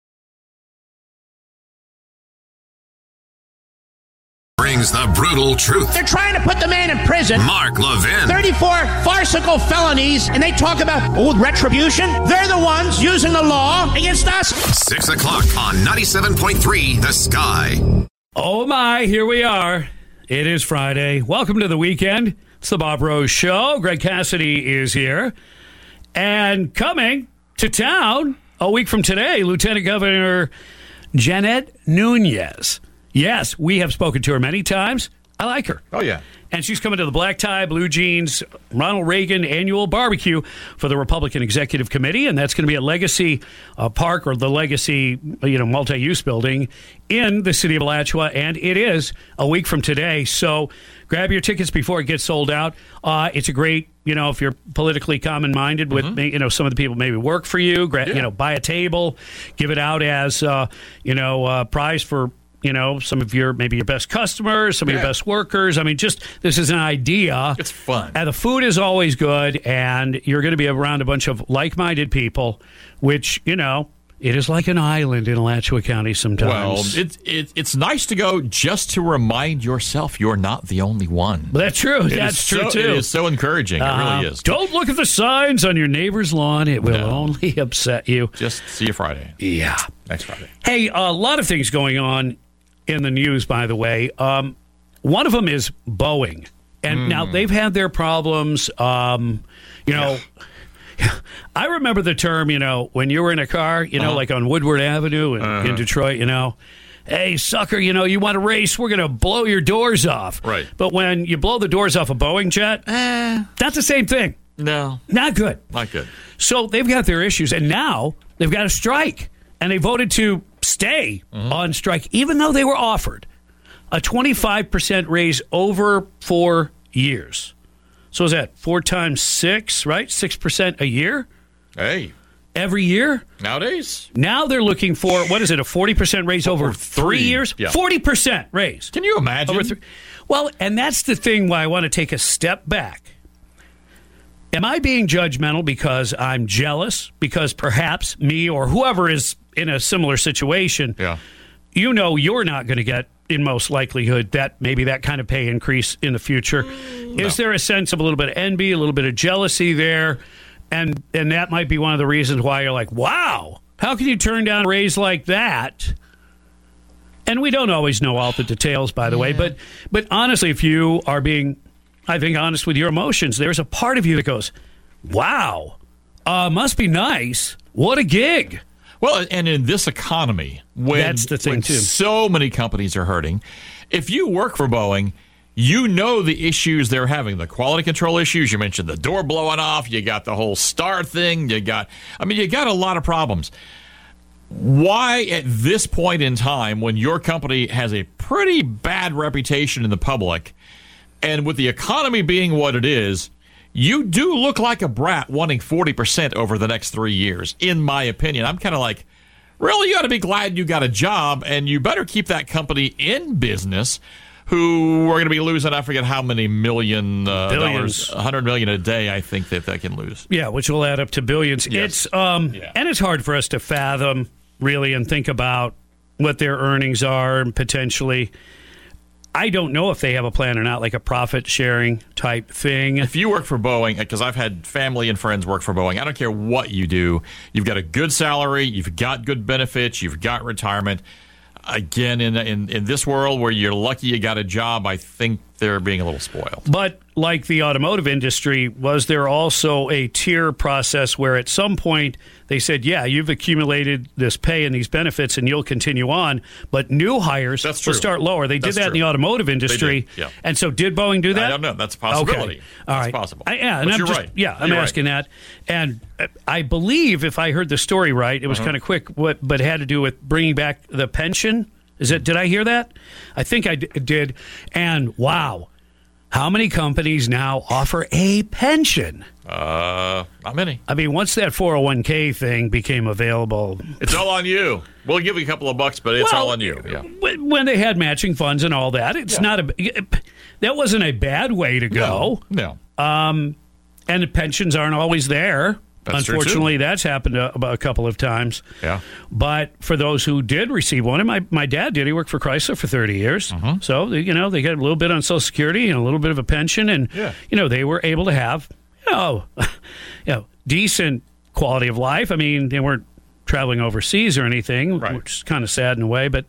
G: Brings the brutal truth.
H: They're trying to put the man in prison.
G: Mark Levin.
H: thirty-four farcical felonies, and they talk about old retribution. They're the ones using the law against us.
G: Six o'clock on ninety-seven point three The Sky.
B: Oh, my. Here we are. It is Friday. Welcome to the weekend. It's the Bob Rose Show. Greg Cassidy is here. And coming to town a week from today, Lieutenant Governor Jeanette Nunez. Yes, we have spoken to her many times. I like her.
C: Oh, yeah.
B: And she's coming to the black tie, blue jeans, Ronald Reagan annual barbecue for the Republican Executive Committee, and that's going to be at Legacy uh, Park, or the Legacy, you know, multi-use building in the city of Alachua, and it is a week from today. So grab your tickets before it gets sold out. Uh, it's a great, you know, if you're politically common-minded with, mm-hmm. you know, some of the people maybe work for you, gra- yeah. you know, buy a table, give it out as, uh, you know, uh, prize for you know, some of your, maybe your best customers, some of
C: Yeah.
B: your best workers. I mean, just, this is an idea.
C: It's fun.
B: And the food is always good, and you're going to be around a bunch of like-minded people, which, you know, it is like an island in Alachua County sometimes.
C: Well, it, it, it's nice to go just to remind yourself you're not the only one.
B: But that's true.
C: It
B: That's
C: is
B: true,
C: so,
B: too.
C: It is so encouraging. It
B: Uh,
C: really is.
B: Don't look at the signs on your neighbor's lawn. It will
C: No.
B: only upset you.
C: Just see you Friday.
B: Yeah.
C: Next Friday.
B: Hey, a lot of things going on in the news, by the way. Um, one of them is Boeing. And
C: Mm.
B: now they've had their problems. Um, you know, I remember the term, you know, when you were in a car, you know,
C: Uh-huh.
B: like on Woodward Avenue in,
C: Uh-huh.
B: in Detroit, you know, hey, sucker, you know, you want to race, we're going to blow your doors off.
C: Right.
B: But when you blow the doors off a Boeing jet,
C: Eh,
B: that's the same thing.
C: no,
B: Not good.
C: not good.
B: So they've got their issues, and now they've got a strike, and they voted to stay
C: Mm-hmm.
B: on strike, even though they were offered a twenty-five percent raise over four years. So is that four times six, right? six percent a year?
C: Hey,
B: Every year?
C: nowadays,
B: Now they're looking for, what is it, a forty percent raise over
C: Over
B: three,
C: three,
B: years?
C: yeah.
B: forty percent raise.
C: can you imagine?
B: Over three. Well, and that's the thing why I want to take a step back. Am I being judgmental because I'm jealous? Because perhaps me or whoever is in a similar situation,
C: Yeah.
B: you know you're not going to get, in most likelihood, that maybe that kind of pay increase in the future. Is there a sense of a little bit of envy, a little bit of jealousy there? And and that might be one of the reasons why you're like, wow, how can you turn down a raise like that? And we don't always know all the details, by the way, but but honestly, if you are being, I think, honest with your emotions, there's a part of you that goes, wow, uh, must be nice. What a gig.
C: Well, and in this economy, when,
B: That's the thing,
C: when
B: too.
C: so many companies are hurting, if you work for Boeing, you know the issues they're having, the quality control issues. You mentioned the door blowing off. You got the whole star thing. You got, I mean, you got a lot of problems. Why at this point in time, when your company has a pretty bad reputation in the public, and with the economy being what it is, you do look like a brat wanting forty percent over the next three years, in my opinion. I'm kind of like, really, you ought to be glad you got a job, and you better keep that company in business, who are going to be losing, I forget how many million uh,
B: Billions.
C: dollars, one hundred million a day, I think that they can lose.
B: Yeah, which will add up to billions.
C: Yes.
B: It's um,
C: Yeah.
B: and it's hard for us to fathom really and think about what their earnings are and potentially. I don't know if they have a plan or not, like a profit sharing type thing.
C: If you work for Boeing, because I've had family and friends work for Boeing, I don't care what you do. You've got a good salary, you've got good benefits, you've got retirement. Again, in in in this world where you're lucky you got a job, I think they're being a little spoiled.
B: But like the automotive industry, was there also a tier process where at some point they said, yeah, you've accumulated this pay and these benefits and you'll continue on, but new hires
C: That's
B: will
C: true.
B: start lower. They
C: That's
B: did that in
C: true.
B: the automotive industry.
C: did, yeah.
B: And so did Boeing do that?
C: I don't know. That's a possibility.
B: Okay. All
C: That's
B: right.
C: possible.
B: I, yeah, and
C: But
B: I'm
C: you're
B: just,
C: right.
B: Yeah, I'm
C: You're
B: asking
C: right.
B: that. And uh, I believe, if I heard the story right, it was
C: Uh-huh.
B: kind of quick, what, but it had to do with bringing back the pension. Is it? Did I hear that? I think I d- did. And wow, how many companies now offer a pension?
C: Uh, not many.
B: I mean, once that four oh one k thing became available,
C: It's all on you. We'll give you a couple of bucks, but it's
B: Well,
C: all on you. Yeah.
B: when when they had matching funds and all that, it's not a. That wasn't a bad way to go.
C: No.
B: Um, and the pensions aren't always there.
C: That's true, too.
B: Unfortunately, that's happened a, a couple of times.
C: Yeah.
B: But for those who did receive one, and my, my dad did, he worked for Chrysler for thirty years.
C: Uh-huh.
B: So, they, you know, they got a little bit on Social Security and a little bit of a pension. And,
C: Yeah.
B: you know, they were able to have, you know, you know, decent quality of life. I mean, they weren't traveling overseas or anything,
C: Right.
B: which is kind of sad in a way. But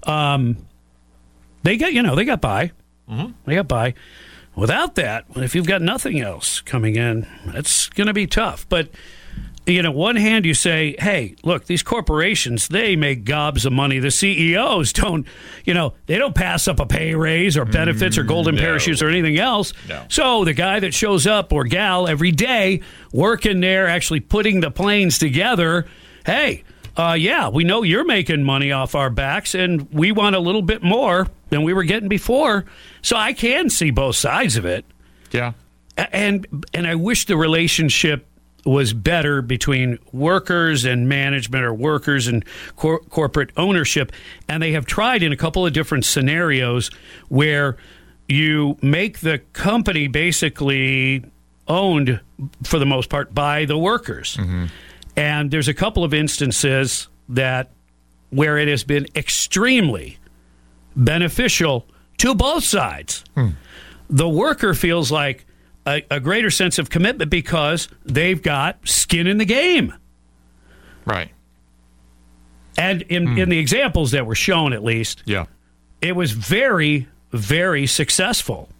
B: um, they got, you know, they got by.
C: Mm-hmm.
B: They got by. Without that, if you've got nothing else coming in, it's going to be tough. But, you know, one hand you say, hey, look, these corporations, they make gobs of money. The C E Os don't, you know, they don't pass up a pay raise or benefits or golden
C: no.
B: parachutes or anything else.
C: No.
B: So the guy that shows up or gal every day working there, actually putting the planes together, hey, uh, yeah, we know you're making money off our backs and we want a little bit more than we were getting before. So I can see both sides of it.
C: Yeah.
B: And and I wish the relationship was better between workers and management, or workers and cor- corporate ownership. And they have tried in a couple of different scenarios where you make the company basically owned, for the most part, by the workers. Mm-hmm. And there's a couple of instances that where it has been extremely beneficial to both sides. Hmm. The worker feels like a, a greater sense of commitment because they've got skin in the game.
C: Right.
B: And in, hmm. in the examples that were shown, at least,
C: yeah,
B: it was very, very successful.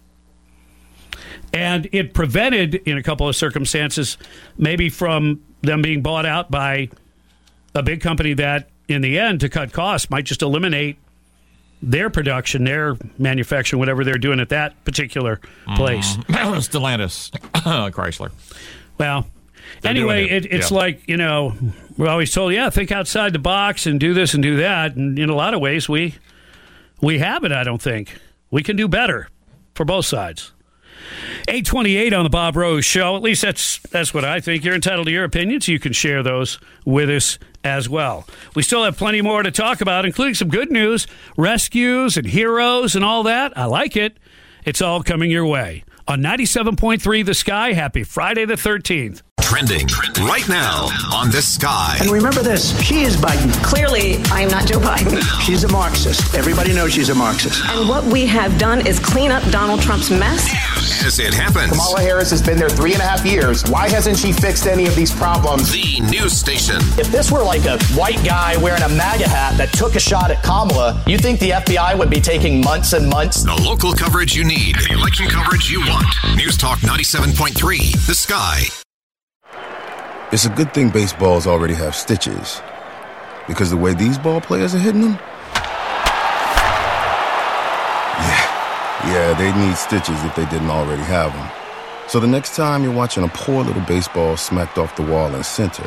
B: And it prevented, in a couple of circumstances, maybe from them being bought out by a big company that, in the end, to cut costs, might just eliminate their production, their manufacturing, whatever they're doing at that particular place.
C: Mm. Stellantis, Chrysler.
B: Well,
C: they're
B: anyway,
C: it.
B: it, it's
C: yeah.
B: like, you know, we're always told, yeah, think outside the box and do this and do that. And in a lot of ways, we we have it, I don't think. We can do better for both sides. eight twenty-eight on the Bob Rose Show. At least that's that's what I think. You're entitled to your opinions. You can share those with us as well. We still have plenty more to talk about, including some good news, rescues and heroes and all that. I like it. It's all coming your way. On ninety-seven point three The Sky, happy Friday the thirteenth.
G: Trending right now on The Sky.
H: And remember this, she is Biden.
I: Clearly, I am not Joe Biden.
H: She's a Marxist. Everybody knows she's a Marxist.
I: And what we have done is clean up Donald Trump's mess.
G: As it happens.
J: Kamala Harris has been there three and a half years. Why hasn't she fixed any of these problems?
G: The news station.
K: If this were like a white guy wearing a MAGA hat that took a shot at Kamala, you think the F B I would be taking months and months?
G: The local coverage you need. The election coverage you want. News Talk ninety-seven point three The Sky.
A: It's a good thing baseballs already have stitches, because the way these ball players are hitting them, yeah, yeah, they'd need stitches if they didn't already have them. So the next time you're watching a poor little baseball smacked off the wall in center,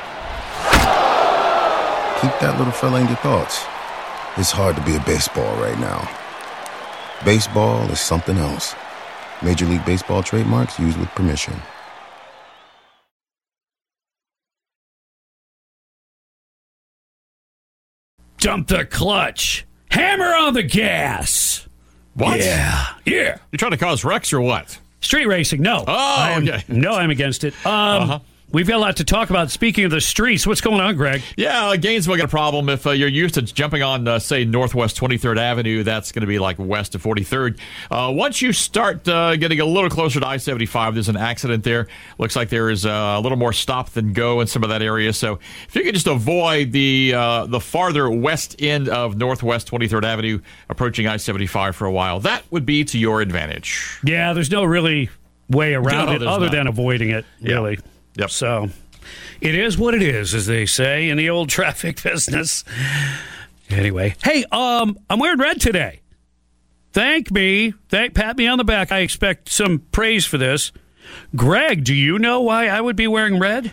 A: keep that little fella in your thoughts. It's hard to be a baseball right now. Baseball is something else. Major League Baseball trademarks used with permission.
B: Dump the clutch. Hammer on the gas.
C: What?
B: Yeah. Yeah.
C: You trying to cause wrecks or what?
B: Street racing, no.
C: Oh,
B: I am,
C: okay.
B: No, I'm against it. Um, uh-huh. We've got a lot to talk about. Speaking of the streets, what's going on, Greg?
C: Yeah, Gainesville got a problem. If uh, you're used to jumping on, uh, say, Northwest twenty-third Avenue, that's going to be like west of forty-third. Uh, once you start uh, getting a little closer to I seventy-five, there's an accident there. Looks like there is uh, a little more stop than go in some of that area. So if you could just avoid the uh, the farther west end of Northwest twenty-third Avenue approaching I seventy-five for a while, that would be to your advantage.
B: Yeah, there's no really way around
C: no,
B: it other
C: not.
B: than avoiding it, really.
C: Yeah. Yep.
B: So it is what it is, as they say in the old traffic business. Anyway, hey, um, I'm wearing red today. Thank me. Thank, pat me on the back. I expect some praise for this. Greg, do you know why I would be wearing red?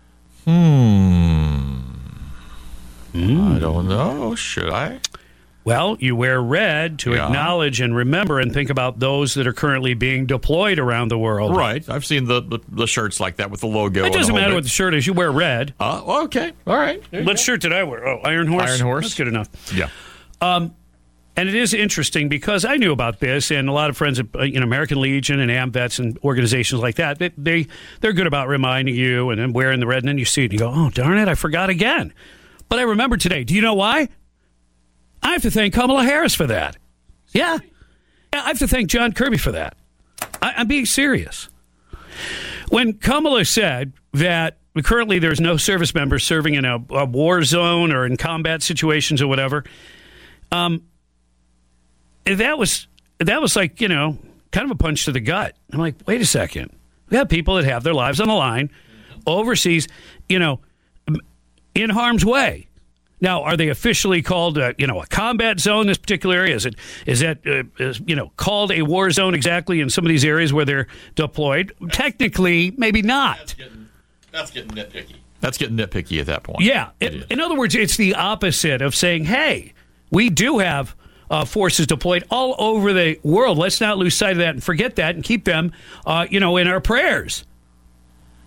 C: Hmm. Mm. I don't know. Should I?
B: Well, you wear red to
C: yeah.
B: acknowledge and remember and think about those that are currently being deployed around the world.
C: Right. I've seen the, the, the shirts like that with the logo.
B: It doesn't matter
C: bit.
B: what the shirt is. You wear red.
C: Uh, okay. All right.
B: What shirt did I wear? Oh, Iron Horse?
C: Iron Horse.
B: That's good enough.
C: Yeah.
B: Um, and it is interesting because I knew about this, and a lot of friends at uh, you know, American Legion and AMVETS and organizations like that, they, they, they're good about reminding you and then wearing the red, and then you see it and you go, oh, darn it, I forgot again. But I remember today. Do you know why? I have to thank Kamala Harris for that. Yeah. yeah I have to thank John Kirby for that. I, I'm being serious. When Kamala said that currently there's no service members serving in a, a war zone or in combat situations or whatever, um, that was that was like, you know, kind of a punch to the gut. I'm like, wait a second. We have people that have their lives on the line overseas, you know, in harm's way. Now, are they officially called, uh, you know, a combat zone? This particular area is it is that uh, is, you know, called a war zone exactly in some of these areas where they're deployed? Technically, maybe not.
C: That's getting, that's getting nitpicky. That's getting nitpicky at that point.
B: Yeah. In, in other words, it's the opposite of saying, "Hey, we do have uh, forces deployed all over the world. Let's not lose sight of that and forget that, and keep them, uh, you know, in our prayers."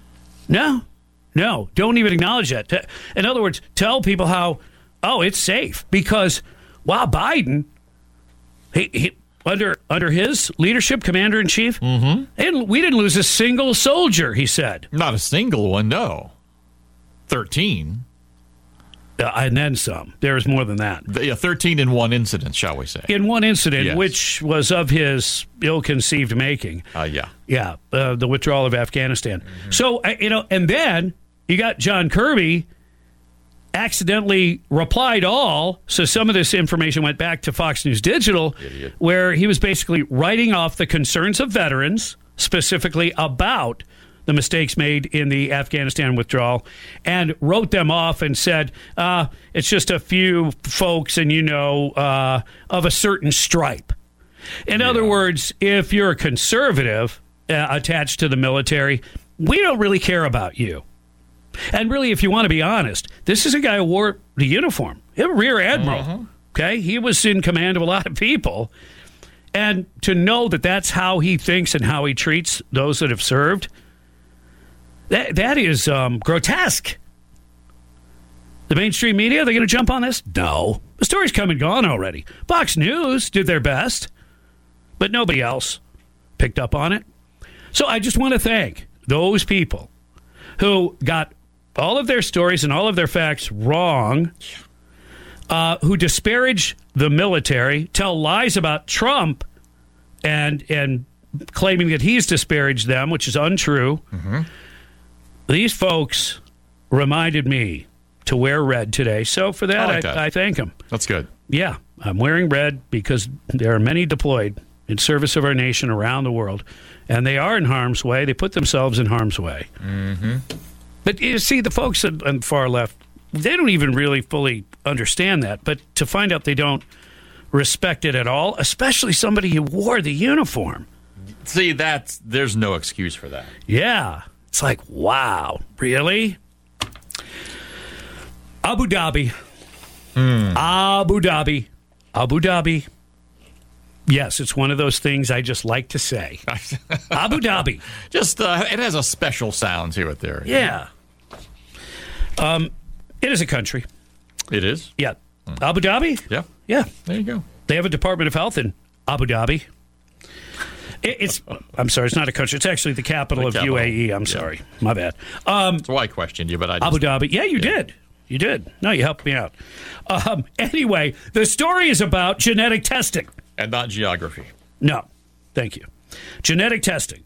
B: No, no, don't even acknowledge that. In other words, tell people how, oh, it's safe. Because while Biden, he, he, under under his leadership, commander-in-chief,
C: mm-hmm.
B: and we didn't lose a single soldier, he said.
C: Not a single one, no. thirteen.
B: Uh, and then some. There was more than that.
C: Yeah, thirteen in one incident, shall we say.
B: In one incident,
C: yes.
B: which was of his ill-conceived making.
C: Uh, yeah.
B: Yeah, uh, the withdrawal of Afghanistan. Mm-hmm. So, uh, you know, and then you got John Kirby accidentally replied all, so some of this information went back to Fox News Digital, Idiot. Where he was basically writing off the concerns of veterans, specifically about the mistakes made in the Afghanistan withdrawal, and wrote them off and said, uh, it's just a few folks and, you know, uh, of a certain stripe. In yeah. other words, if you're a conservative uh, attached to the military, we don't really care about you. And really, if you want to be honest, this is a guy who wore the uniform, a rear admiral. Uh-huh. Okay, he was in command of a lot of people. And to know that that's how he thinks and how he treats those that have served, That that is um, grotesque. The mainstream media, they're going to jump on this? No. The story's come and gone already. Fox News did their best, but nobody else picked up on it. So I just want to thank those people who got all of their stories and all of their facts wrong, uh, who disparage the military, tell lies about Trump, and and claiming that he's disparaged them, which is untrue.
C: Mm-hmm.
B: These folks reminded me to wear red today. So for that, I,
C: like
B: I,
C: that.
B: I thank them.
C: That's good.
B: Yeah, I'm wearing red because there are many deployed in service of our nation around the world. And they are in harm's way. They put themselves in harm's way.
C: Mm-hmm.
B: But you see, the folks on the far left, they don't even really fully understand that. But to find out they don't respect it at all, especially somebody who wore the uniform.
C: See, that's there's no excuse for that.
B: Yeah. It's like, wow, really? Abu Dhabi.
C: Mm.
B: Abu Dhabi. Abu Dhabi. Yes, it's one of those things I just like to say. Abu Dhabi.
C: Just, uh, it has a special sound to it there.
B: Yeah. Um, it is a country.
C: It is?
B: Yeah. Mm. Abu Dhabi?
C: Yeah.
B: Yeah.
C: There you go.
B: They have a Department of Health in Abu Dhabi. It's, I'm sorry, it's not a country. It's actually the capital the of capital. U A E. I'm yeah. sorry. My bad. Um,
C: That's why I questioned you, but I just,
B: Abu Dhabi. Yeah, you
C: yeah.
B: did. You did. No, you helped me out. Um, anyway, the story is about genetic testing.
C: And not geography.
B: No. Thank you. Genetic testing.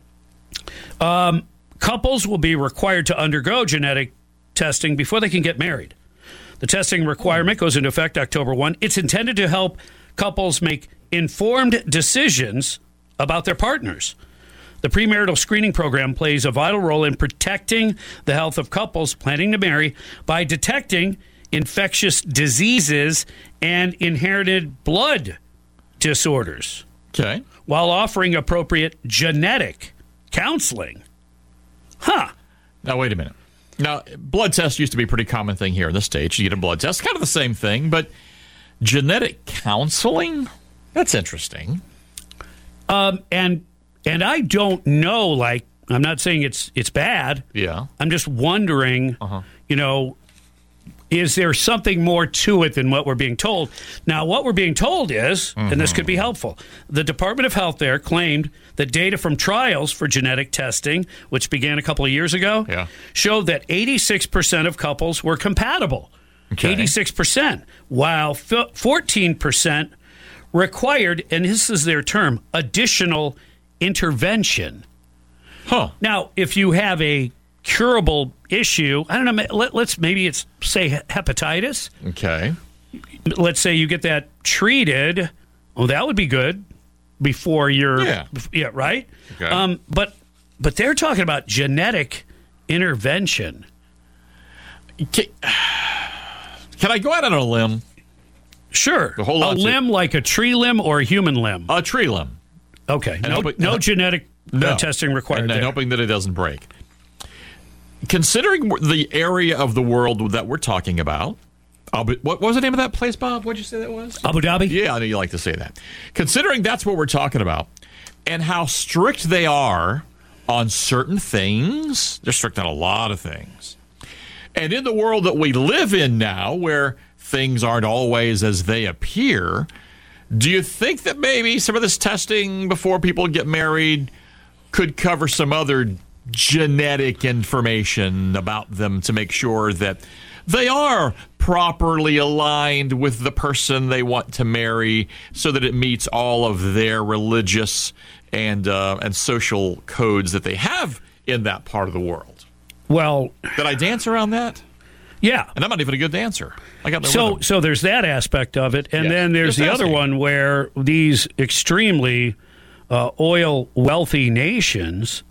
B: Um, couples will be required to undergo genetic testing before they can get married. The testing requirement goes into effect October first. It's intended to help couples make informed decisions about their partners. The premarital screening program plays a vital role in protecting the health of couples planning to marry by detecting infectious diseases and inherited blood disorders.
C: Okay.
B: While offering appropriate genetic counseling. Huh.
C: Now, wait a minute. Now, blood tests used to be a pretty common thing here in the States. You get a blood test, kind of the same thing, but genetic counseling? That's interesting.
B: Um, and and I don't know, like, I'm not saying it's it's bad.
C: Yeah.
B: I'm just wondering, uh-huh. you know, is there something more to it than what we're being told? Now, what we're being told is, mm-hmm. and this could be helpful, the Department of Health there claimed that data from trials for genetic testing, which began a couple of years ago,
C: yeah.
B: showed that eighty-six percent of couples were compatible.
C: Okay.
B: eighty-six percent, while fourteen percent required, and this is their term, additional intervention.
C: Huh.
B: Now, if you have a curable issue, I don't know, let, let's maybe it's, say, hepatitis.
C: Okay.
B: Let's say you get that treated. Oh, that would be good before you're,
C: yeah,
B: yeah right?
C: Okay.
B: Um, but, but they're talking about genetic intervention.
C: Can, can I go out on a limb?
B: Sure.
C: The whole
B: a limb to, like a tree limb or a human limb?
C: A tree limb.
B: Okay.
C: And
B: no
C: hoping,
B: no
C: uh,
B: genetic
C: no.
B: uh, testing required
C: and, and
B: there.
C: hoping that it doesn't break. Considering the area of the world that we're talking about, Abu, what was the name of that place, Bob? What did you say that was?
B: Abu Dhabi?
C: Yeah, I know you like to say that. Considering that's what we're talking about and how strict they are on certain things. They're strict on a lot of things. And in the world that we live in now, where things aren't always as they appear, do you think that maybe some of this testing before people get married could cover some other genetic information about them to make sure that they are properly aligned with the person they want to marry so that it meets all of their religious and uh, and social codes that they have in that part of the world?
B: Well,
C: did I dance around that?
B: Yeah.
C: And I'm not even a good dancer. I got no
B: So
C: rhythm.
B: so there's that aspect of it. And
C: Yes.
B: then there's
C: Just
B: the other
C: asking.
B: one where these extremely uh, oil-wealthy nations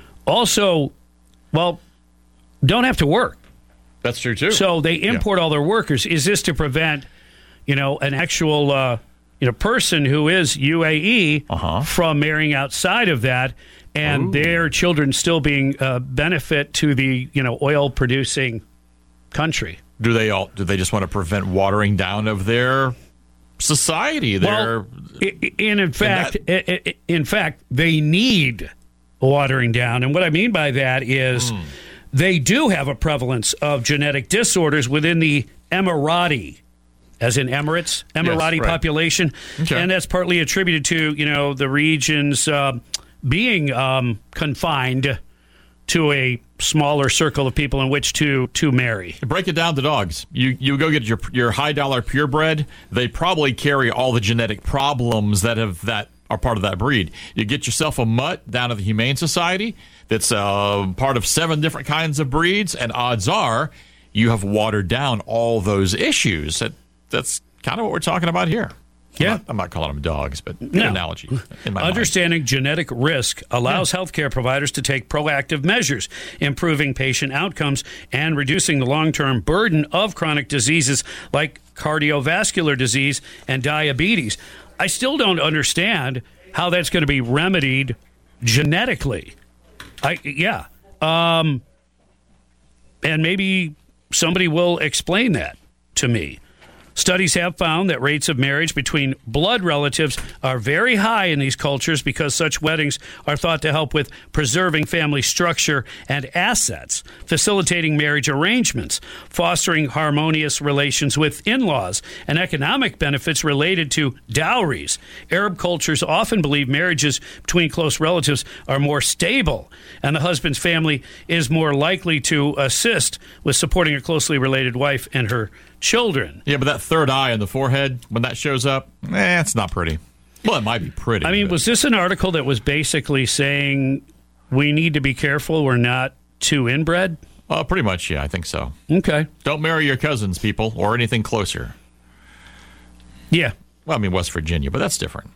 B: also, well, don't have to work.
C: That's true, too.
B: So they import all their workers. Is this to prevent, you know, an actual uh, you know person who is U A E
C: Uh-huh.
B: from marrying outside of that and
C: Ooh.
B: their children still being a benefit to the, you know, oil-producing country?
C: Do they all? Do they just want to prevent watering down of their society? Their
B: Well, i- i- and in fact, i- i- in fact, they need watering down. And what I mean by that is
C: Hmm.
B: they do have a prevalence of genetic disorders within the Emirati, as in Emirates, Emirati
C: right.
B: population.
C: Okay.
B: And that's partly attributed to, you know, the regions uh, being um, confined to a smaller circle of people in which to to marry.
C: Break it down to dogs. You you go get your your high dollar purebred. They probably carry all the genetic problems that have that are part of that breed. You get yourself a mutt down at the Humane Society that's uh, part of seven different kinds of breeds, and odds are you have watered down all those issues. That that's kind of what we're talking about here.
B: Yeah.
C: I'm not, I'm not calling them dogs, but an
B: No.
C: analogy in my mind.
B: Understanding genetic risk allows healthcare providers to take proactive measures, improving patient outcomes and reducing the long-term burden of chronic diseases like cardiovascular disease and diabetes. I still don't understand how that's going to be remedied genetically. I yeah. Um, and maybe somebody will explain that to me. Studies have found that rates of marriage between blood relatives are very high in these cultures because such weddings are thought to help with preserving family structure and assets, facilitating marriage arrangements, fostering harmonious relations with in-laws, and economic benefits related to dowries. Arab cultures often believe marriages between close relatives are more stable, and the husband's family is more likely to assist with supporting a closely related wife and her children.
C: Yeah, but that third eye on the forehead, when that shows up, eh, it's not pretty. Well, it might be pretty.
B: I mean,
C: but-
B: was this an article that was basically saying we need to be careful we're not too inbred?
C: Uh, pretty much, yeah, I think so.
B: Okay.
C: Don't marry your cousins, people, or anything closer.
B: Yeah.
C: Well, I mean, West Virginia, but that's different.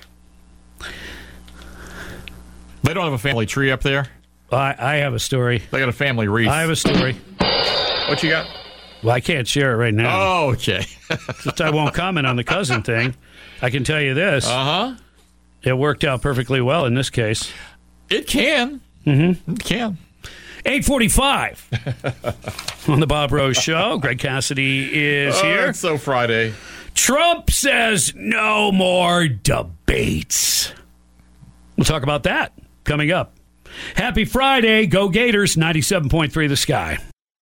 C: They don't have a family tree up there?
B: I, I have a story.
C: They got a family wreath.
B: I have a story.
C: What you got?
B: Well, I can't share it right now.
C: Oh, okay.
B: Just I won't comment on the cousin thing. I can tell you this.
C: Uh-huh.
B: It worked out perfectly well in this case.
C: It can.
B: Mm-hmm.
C: It can.
B: eight forty-five on the Bob Rose Show. Greg Cassidy is
C: Oh,
B: here.
C: it's so Friday.
B: Trump says no more debates. We'll talk about that coming up. Happy Friday. Go Gators. ninety-seven point three The Sky.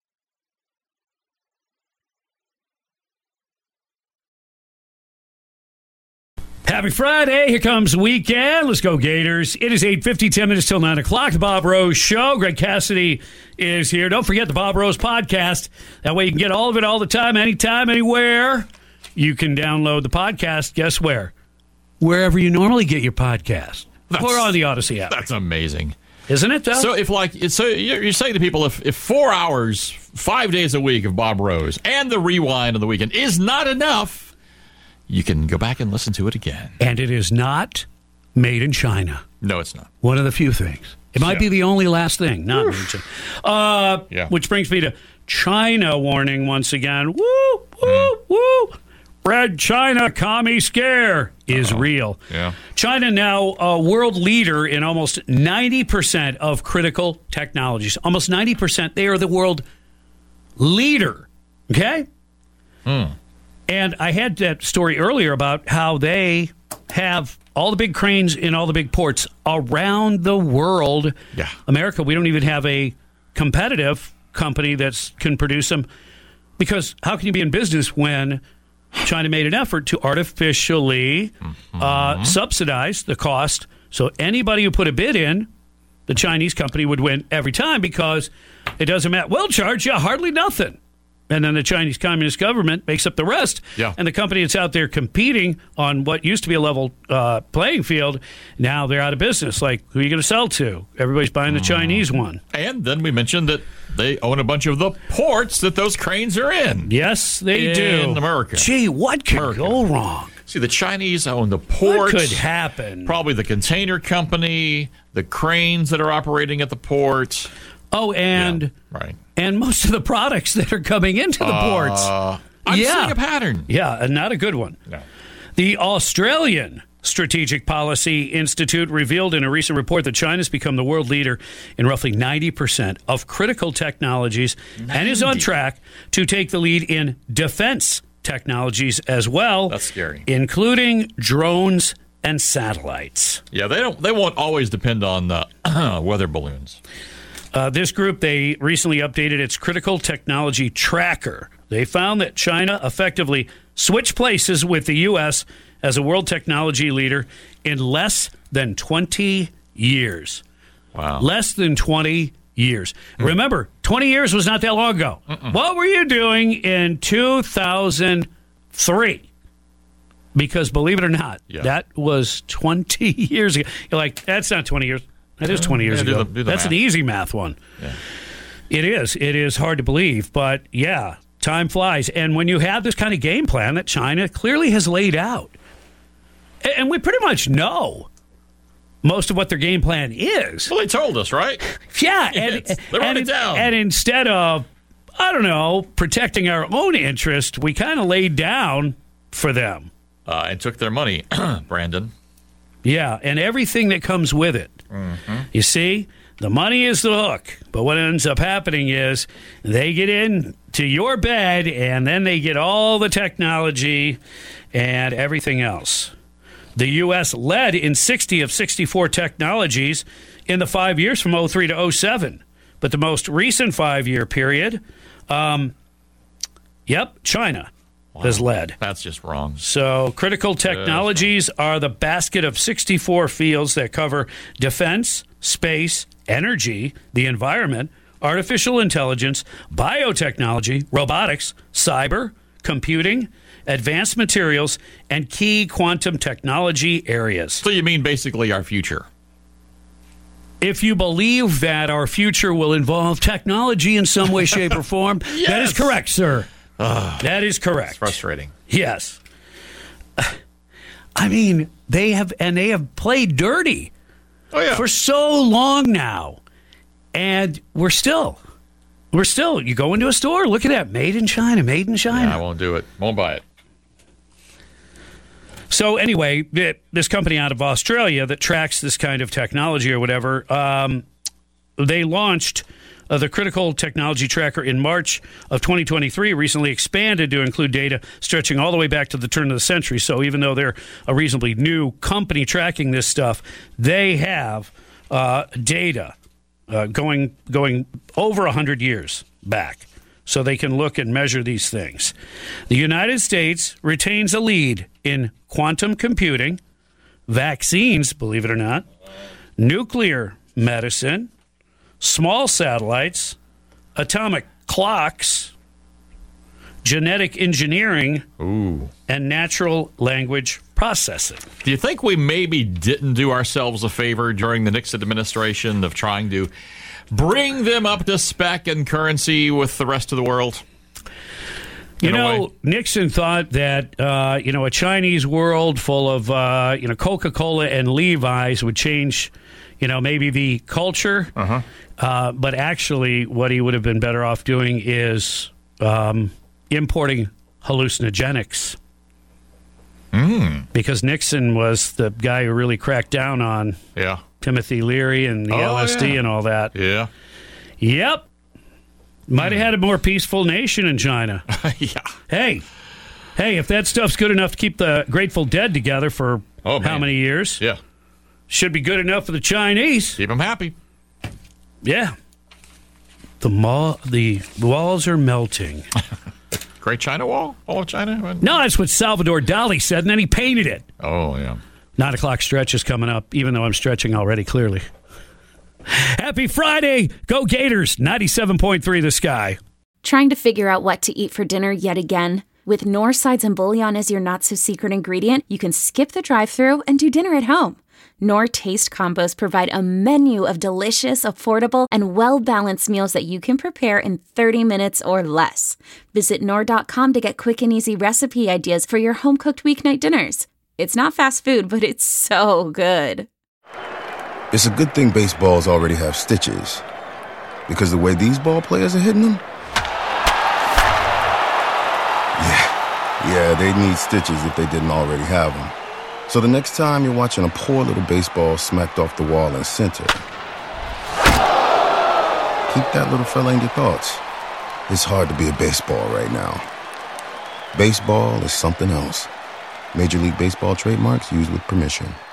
B: Happy Friday. Here comes the weekend. Let's go Gators. It is eight fifty, ten minutes till nine o'clock. The Bob Rose Show. Greg Cassidy is here. Don't forget the Bob Rose podcast. That way you can get all of it all the time, anytime, anywhere. You can download the podcast. Guess where? Wherever you normally get your podcast.
C: That's-
B: Or on the Odyssey app.
C: That's amazing.
B: Isn't it, though?
C: So if like so you're you're saying to people if, if four hours, five days a week of Bob Rose and the rewind on the weekend is not enough, you can go back and listen to it again.
B: And it is not made in China.
C: No, it's not.
B: One of the few things. It might
C: Yeah.
B: be the only last thing. Not made in China. Uh,
C: Yeah.
B: Which brings me to China warning once again. Woo, woo, woo. Red China commie scare is real.
C: Yeah.
B: China now a world leader in almost ninety percent of critical technologies. Almost ninety percent. They are the world leader. Okay?
C: Hmm.
B: And I had that story earlier about how they have all the big cranes in all the big ports around the world.
C: Yeah.
B: America, we don't even have a competitive company that can produce them, because how can you be in business when China made an effort to artificially mm-hmm. uh, subsidize the cost? So anybody who put a bid in, the Chinese company would win every time, because it doesn't matter. We'll charge you hardly nothing. And then the Chinese Communist government makes up the rest.
C: Yeah.
B: And the company that's out there competing on what used to be a level uh, playing field, now they're out of business. Like, who are you going to sell to? Everybody's buying the mm. Chinese one.
C: And then we mentioned that they own a bunch of the ports that those cranes are in.
B: Yes, they
C: in
B: do.
C: In America.
B: Gee, what could
C: America.
B: go wrong?
C: See, the Chinese own the ports.
B: What could happen?
C: Probably the container company, the cranes that are operating at the port.
B: Oh, and
C: yeah, right.
B: and most of the products that are coming into the
C: uh,
B: ports.
C: I'm
B: yeah.
C: seeing a pattern.
B: Yeah, and not a good one.
C: No.
B: The Australian Strategic Policy Institute revealed in a recent report that China's become the world leader in roughly ninety percent of critical technologies ninety and is on track to take the lead in defense technologies as well.
C: That's scary.
B: Including drones and satellites.
C: Yeah, they don't. They won't always depend on uh, weather balloons.
B: Uh, this group, they recently updated its critical technology tracker. They found that China effectively switched places with the U S as a world technology leader in less than twenty years.
C: Wow.
B: Less than twenty years. Mm. Remember, twenty years was not that long ago. Mm-mm. What were you doing in two thousand three? Because believe it or not, yeah. that was twenty years ago. You're like, that's not twenty years. That is twenty years
C: yeah,
B: ago.
C: Do the, do the
B: That's
C: math.
B: an easy math one.
C: Yeah.
B: It is. It is hard to believe. But, yeah, time flies. And when you have this kind of game plan that China clearly has laid out, and we pretty much know most of what their game plan is.
C: Well, they told us, right?
B: Yeah. And,
C: they wrote
B: and,
C: it down.
B: And instead of, I don't know, protecting our own interest, we kind of laid down for them.
C: Uh, and took their money, Brandon.
B: Yeah, and everything that comes with it.
C: Mm-hmm.
B: You see, the money is the hook, but what ends up happening is they get in to your bed, and then they get all the technology and everything else. The U S led in sixty of sixty-four technologies in the five years from oh three to oh seven. But the most recent five-year period, um, yep, China.
C: Wow.
B: Has led.
C: That's just wrong.
B: So critical technologies are the basket of sixty-four fields that cover defense, space, energy, the environment, artificial intelligence, biotechnology, robotics, cyber, computing, advanced materials, and key quantum technology areas.
C: So you mean basically our future?
B: If you believe that our future will involve technology in some way, shape, or form,
C: yes.
B: that is correct, sir. Uh, that is correct.
C: It's frustrating.
B: Yes. I mean, they have, and they have played dirty
C: oh, yeah.
B: for so long now. And we're still, we're still, you go into a store, look at that, made in China, made in China.
C: Yeah, I won't do it. Won't buy it.
B: So anyway, this company out of Australia that tracks this kind of technology or whatever, um, they launched Uh, the Critical Technology Tracker in March of twenty twenty-three, recently expanded to include data stretching all the way back to the turn of the century. So even though they're a reasonably new company tracking this stuff, they have uh, data uh, going going over one hundred years back. So they can look and measure these things. The United States retains a lead in quantum computing, vaccines, believe it or not, nuclear medicine, small satellites, atomic clocks, genetic engineering,
C: Ooh.
B: and natural language processing.
C: Do you think we maybe didn't do ourselves a favor during the Nixon administration of trying to bring them up to spec and currency with the rest of the world?
B: You know, Nixon thought that, uh, you know, a Chinese world full of, uh, you know, Coca-Cola and Levi's would change, you know, maybe the culture.
C: Uh-huh.
B: Uh, but actually, what he would have been better off doing is um, importing hallucinogenics.
C: Mm.
B: Because Nixon was the guy who really cracked down on
C: yeah.
B: Timothy Leary and the
C: oh,
B: L S D
C: yeah.
B: and all that.
C: Yeah.
B: Yep. Might have had a more peaceful nation in China.
C: yeah.
B: Hey, hey, if that stuff's good enough to keep the Grateful Dead together for
C: Oh, man.
B: how many years.
C: Yeah.
B: Should be good enough for the Chinese.
C: Keep them happy.
B: Yeah. The mall, the walls are melting.
C: Great China Wall? All of China?
B: No, that's what Salvador Dali said, and then he painted it.
C: Oh, yeah.
B: Nine o'clock stretch is coming up, even though I'm stretching already, clearly. Happy Friday. Go Gators. ninety-seven point three The Sky.
L: Trying to figure out what to eat for dinner yet again? With Knorr sides and bouillon as your not-so-secret ingredient, you can skip the drive-thru and do dinner at home. Knorr Taste Combos provide a menu of delicious, affordable, and well-balanced meals that you can prepare in thirty minutes or less. Visit Knorr dot com to get quick and easy recipe ideas for your home-cooked weeknight dinners. It's not fast food, but it's so good.
A: It's a good thing baseballs already have stitches. Because the way these ball players are hitting them? Yeah, yeah, they'd need stitches if they didn't already have them. So the next time you're watching a poor little baseball smacked off the wall in center, keep that little fella in your thoughts. It's hard to be a baseball right now. Baseball is something else. Major League Baseball trademarks used with permission.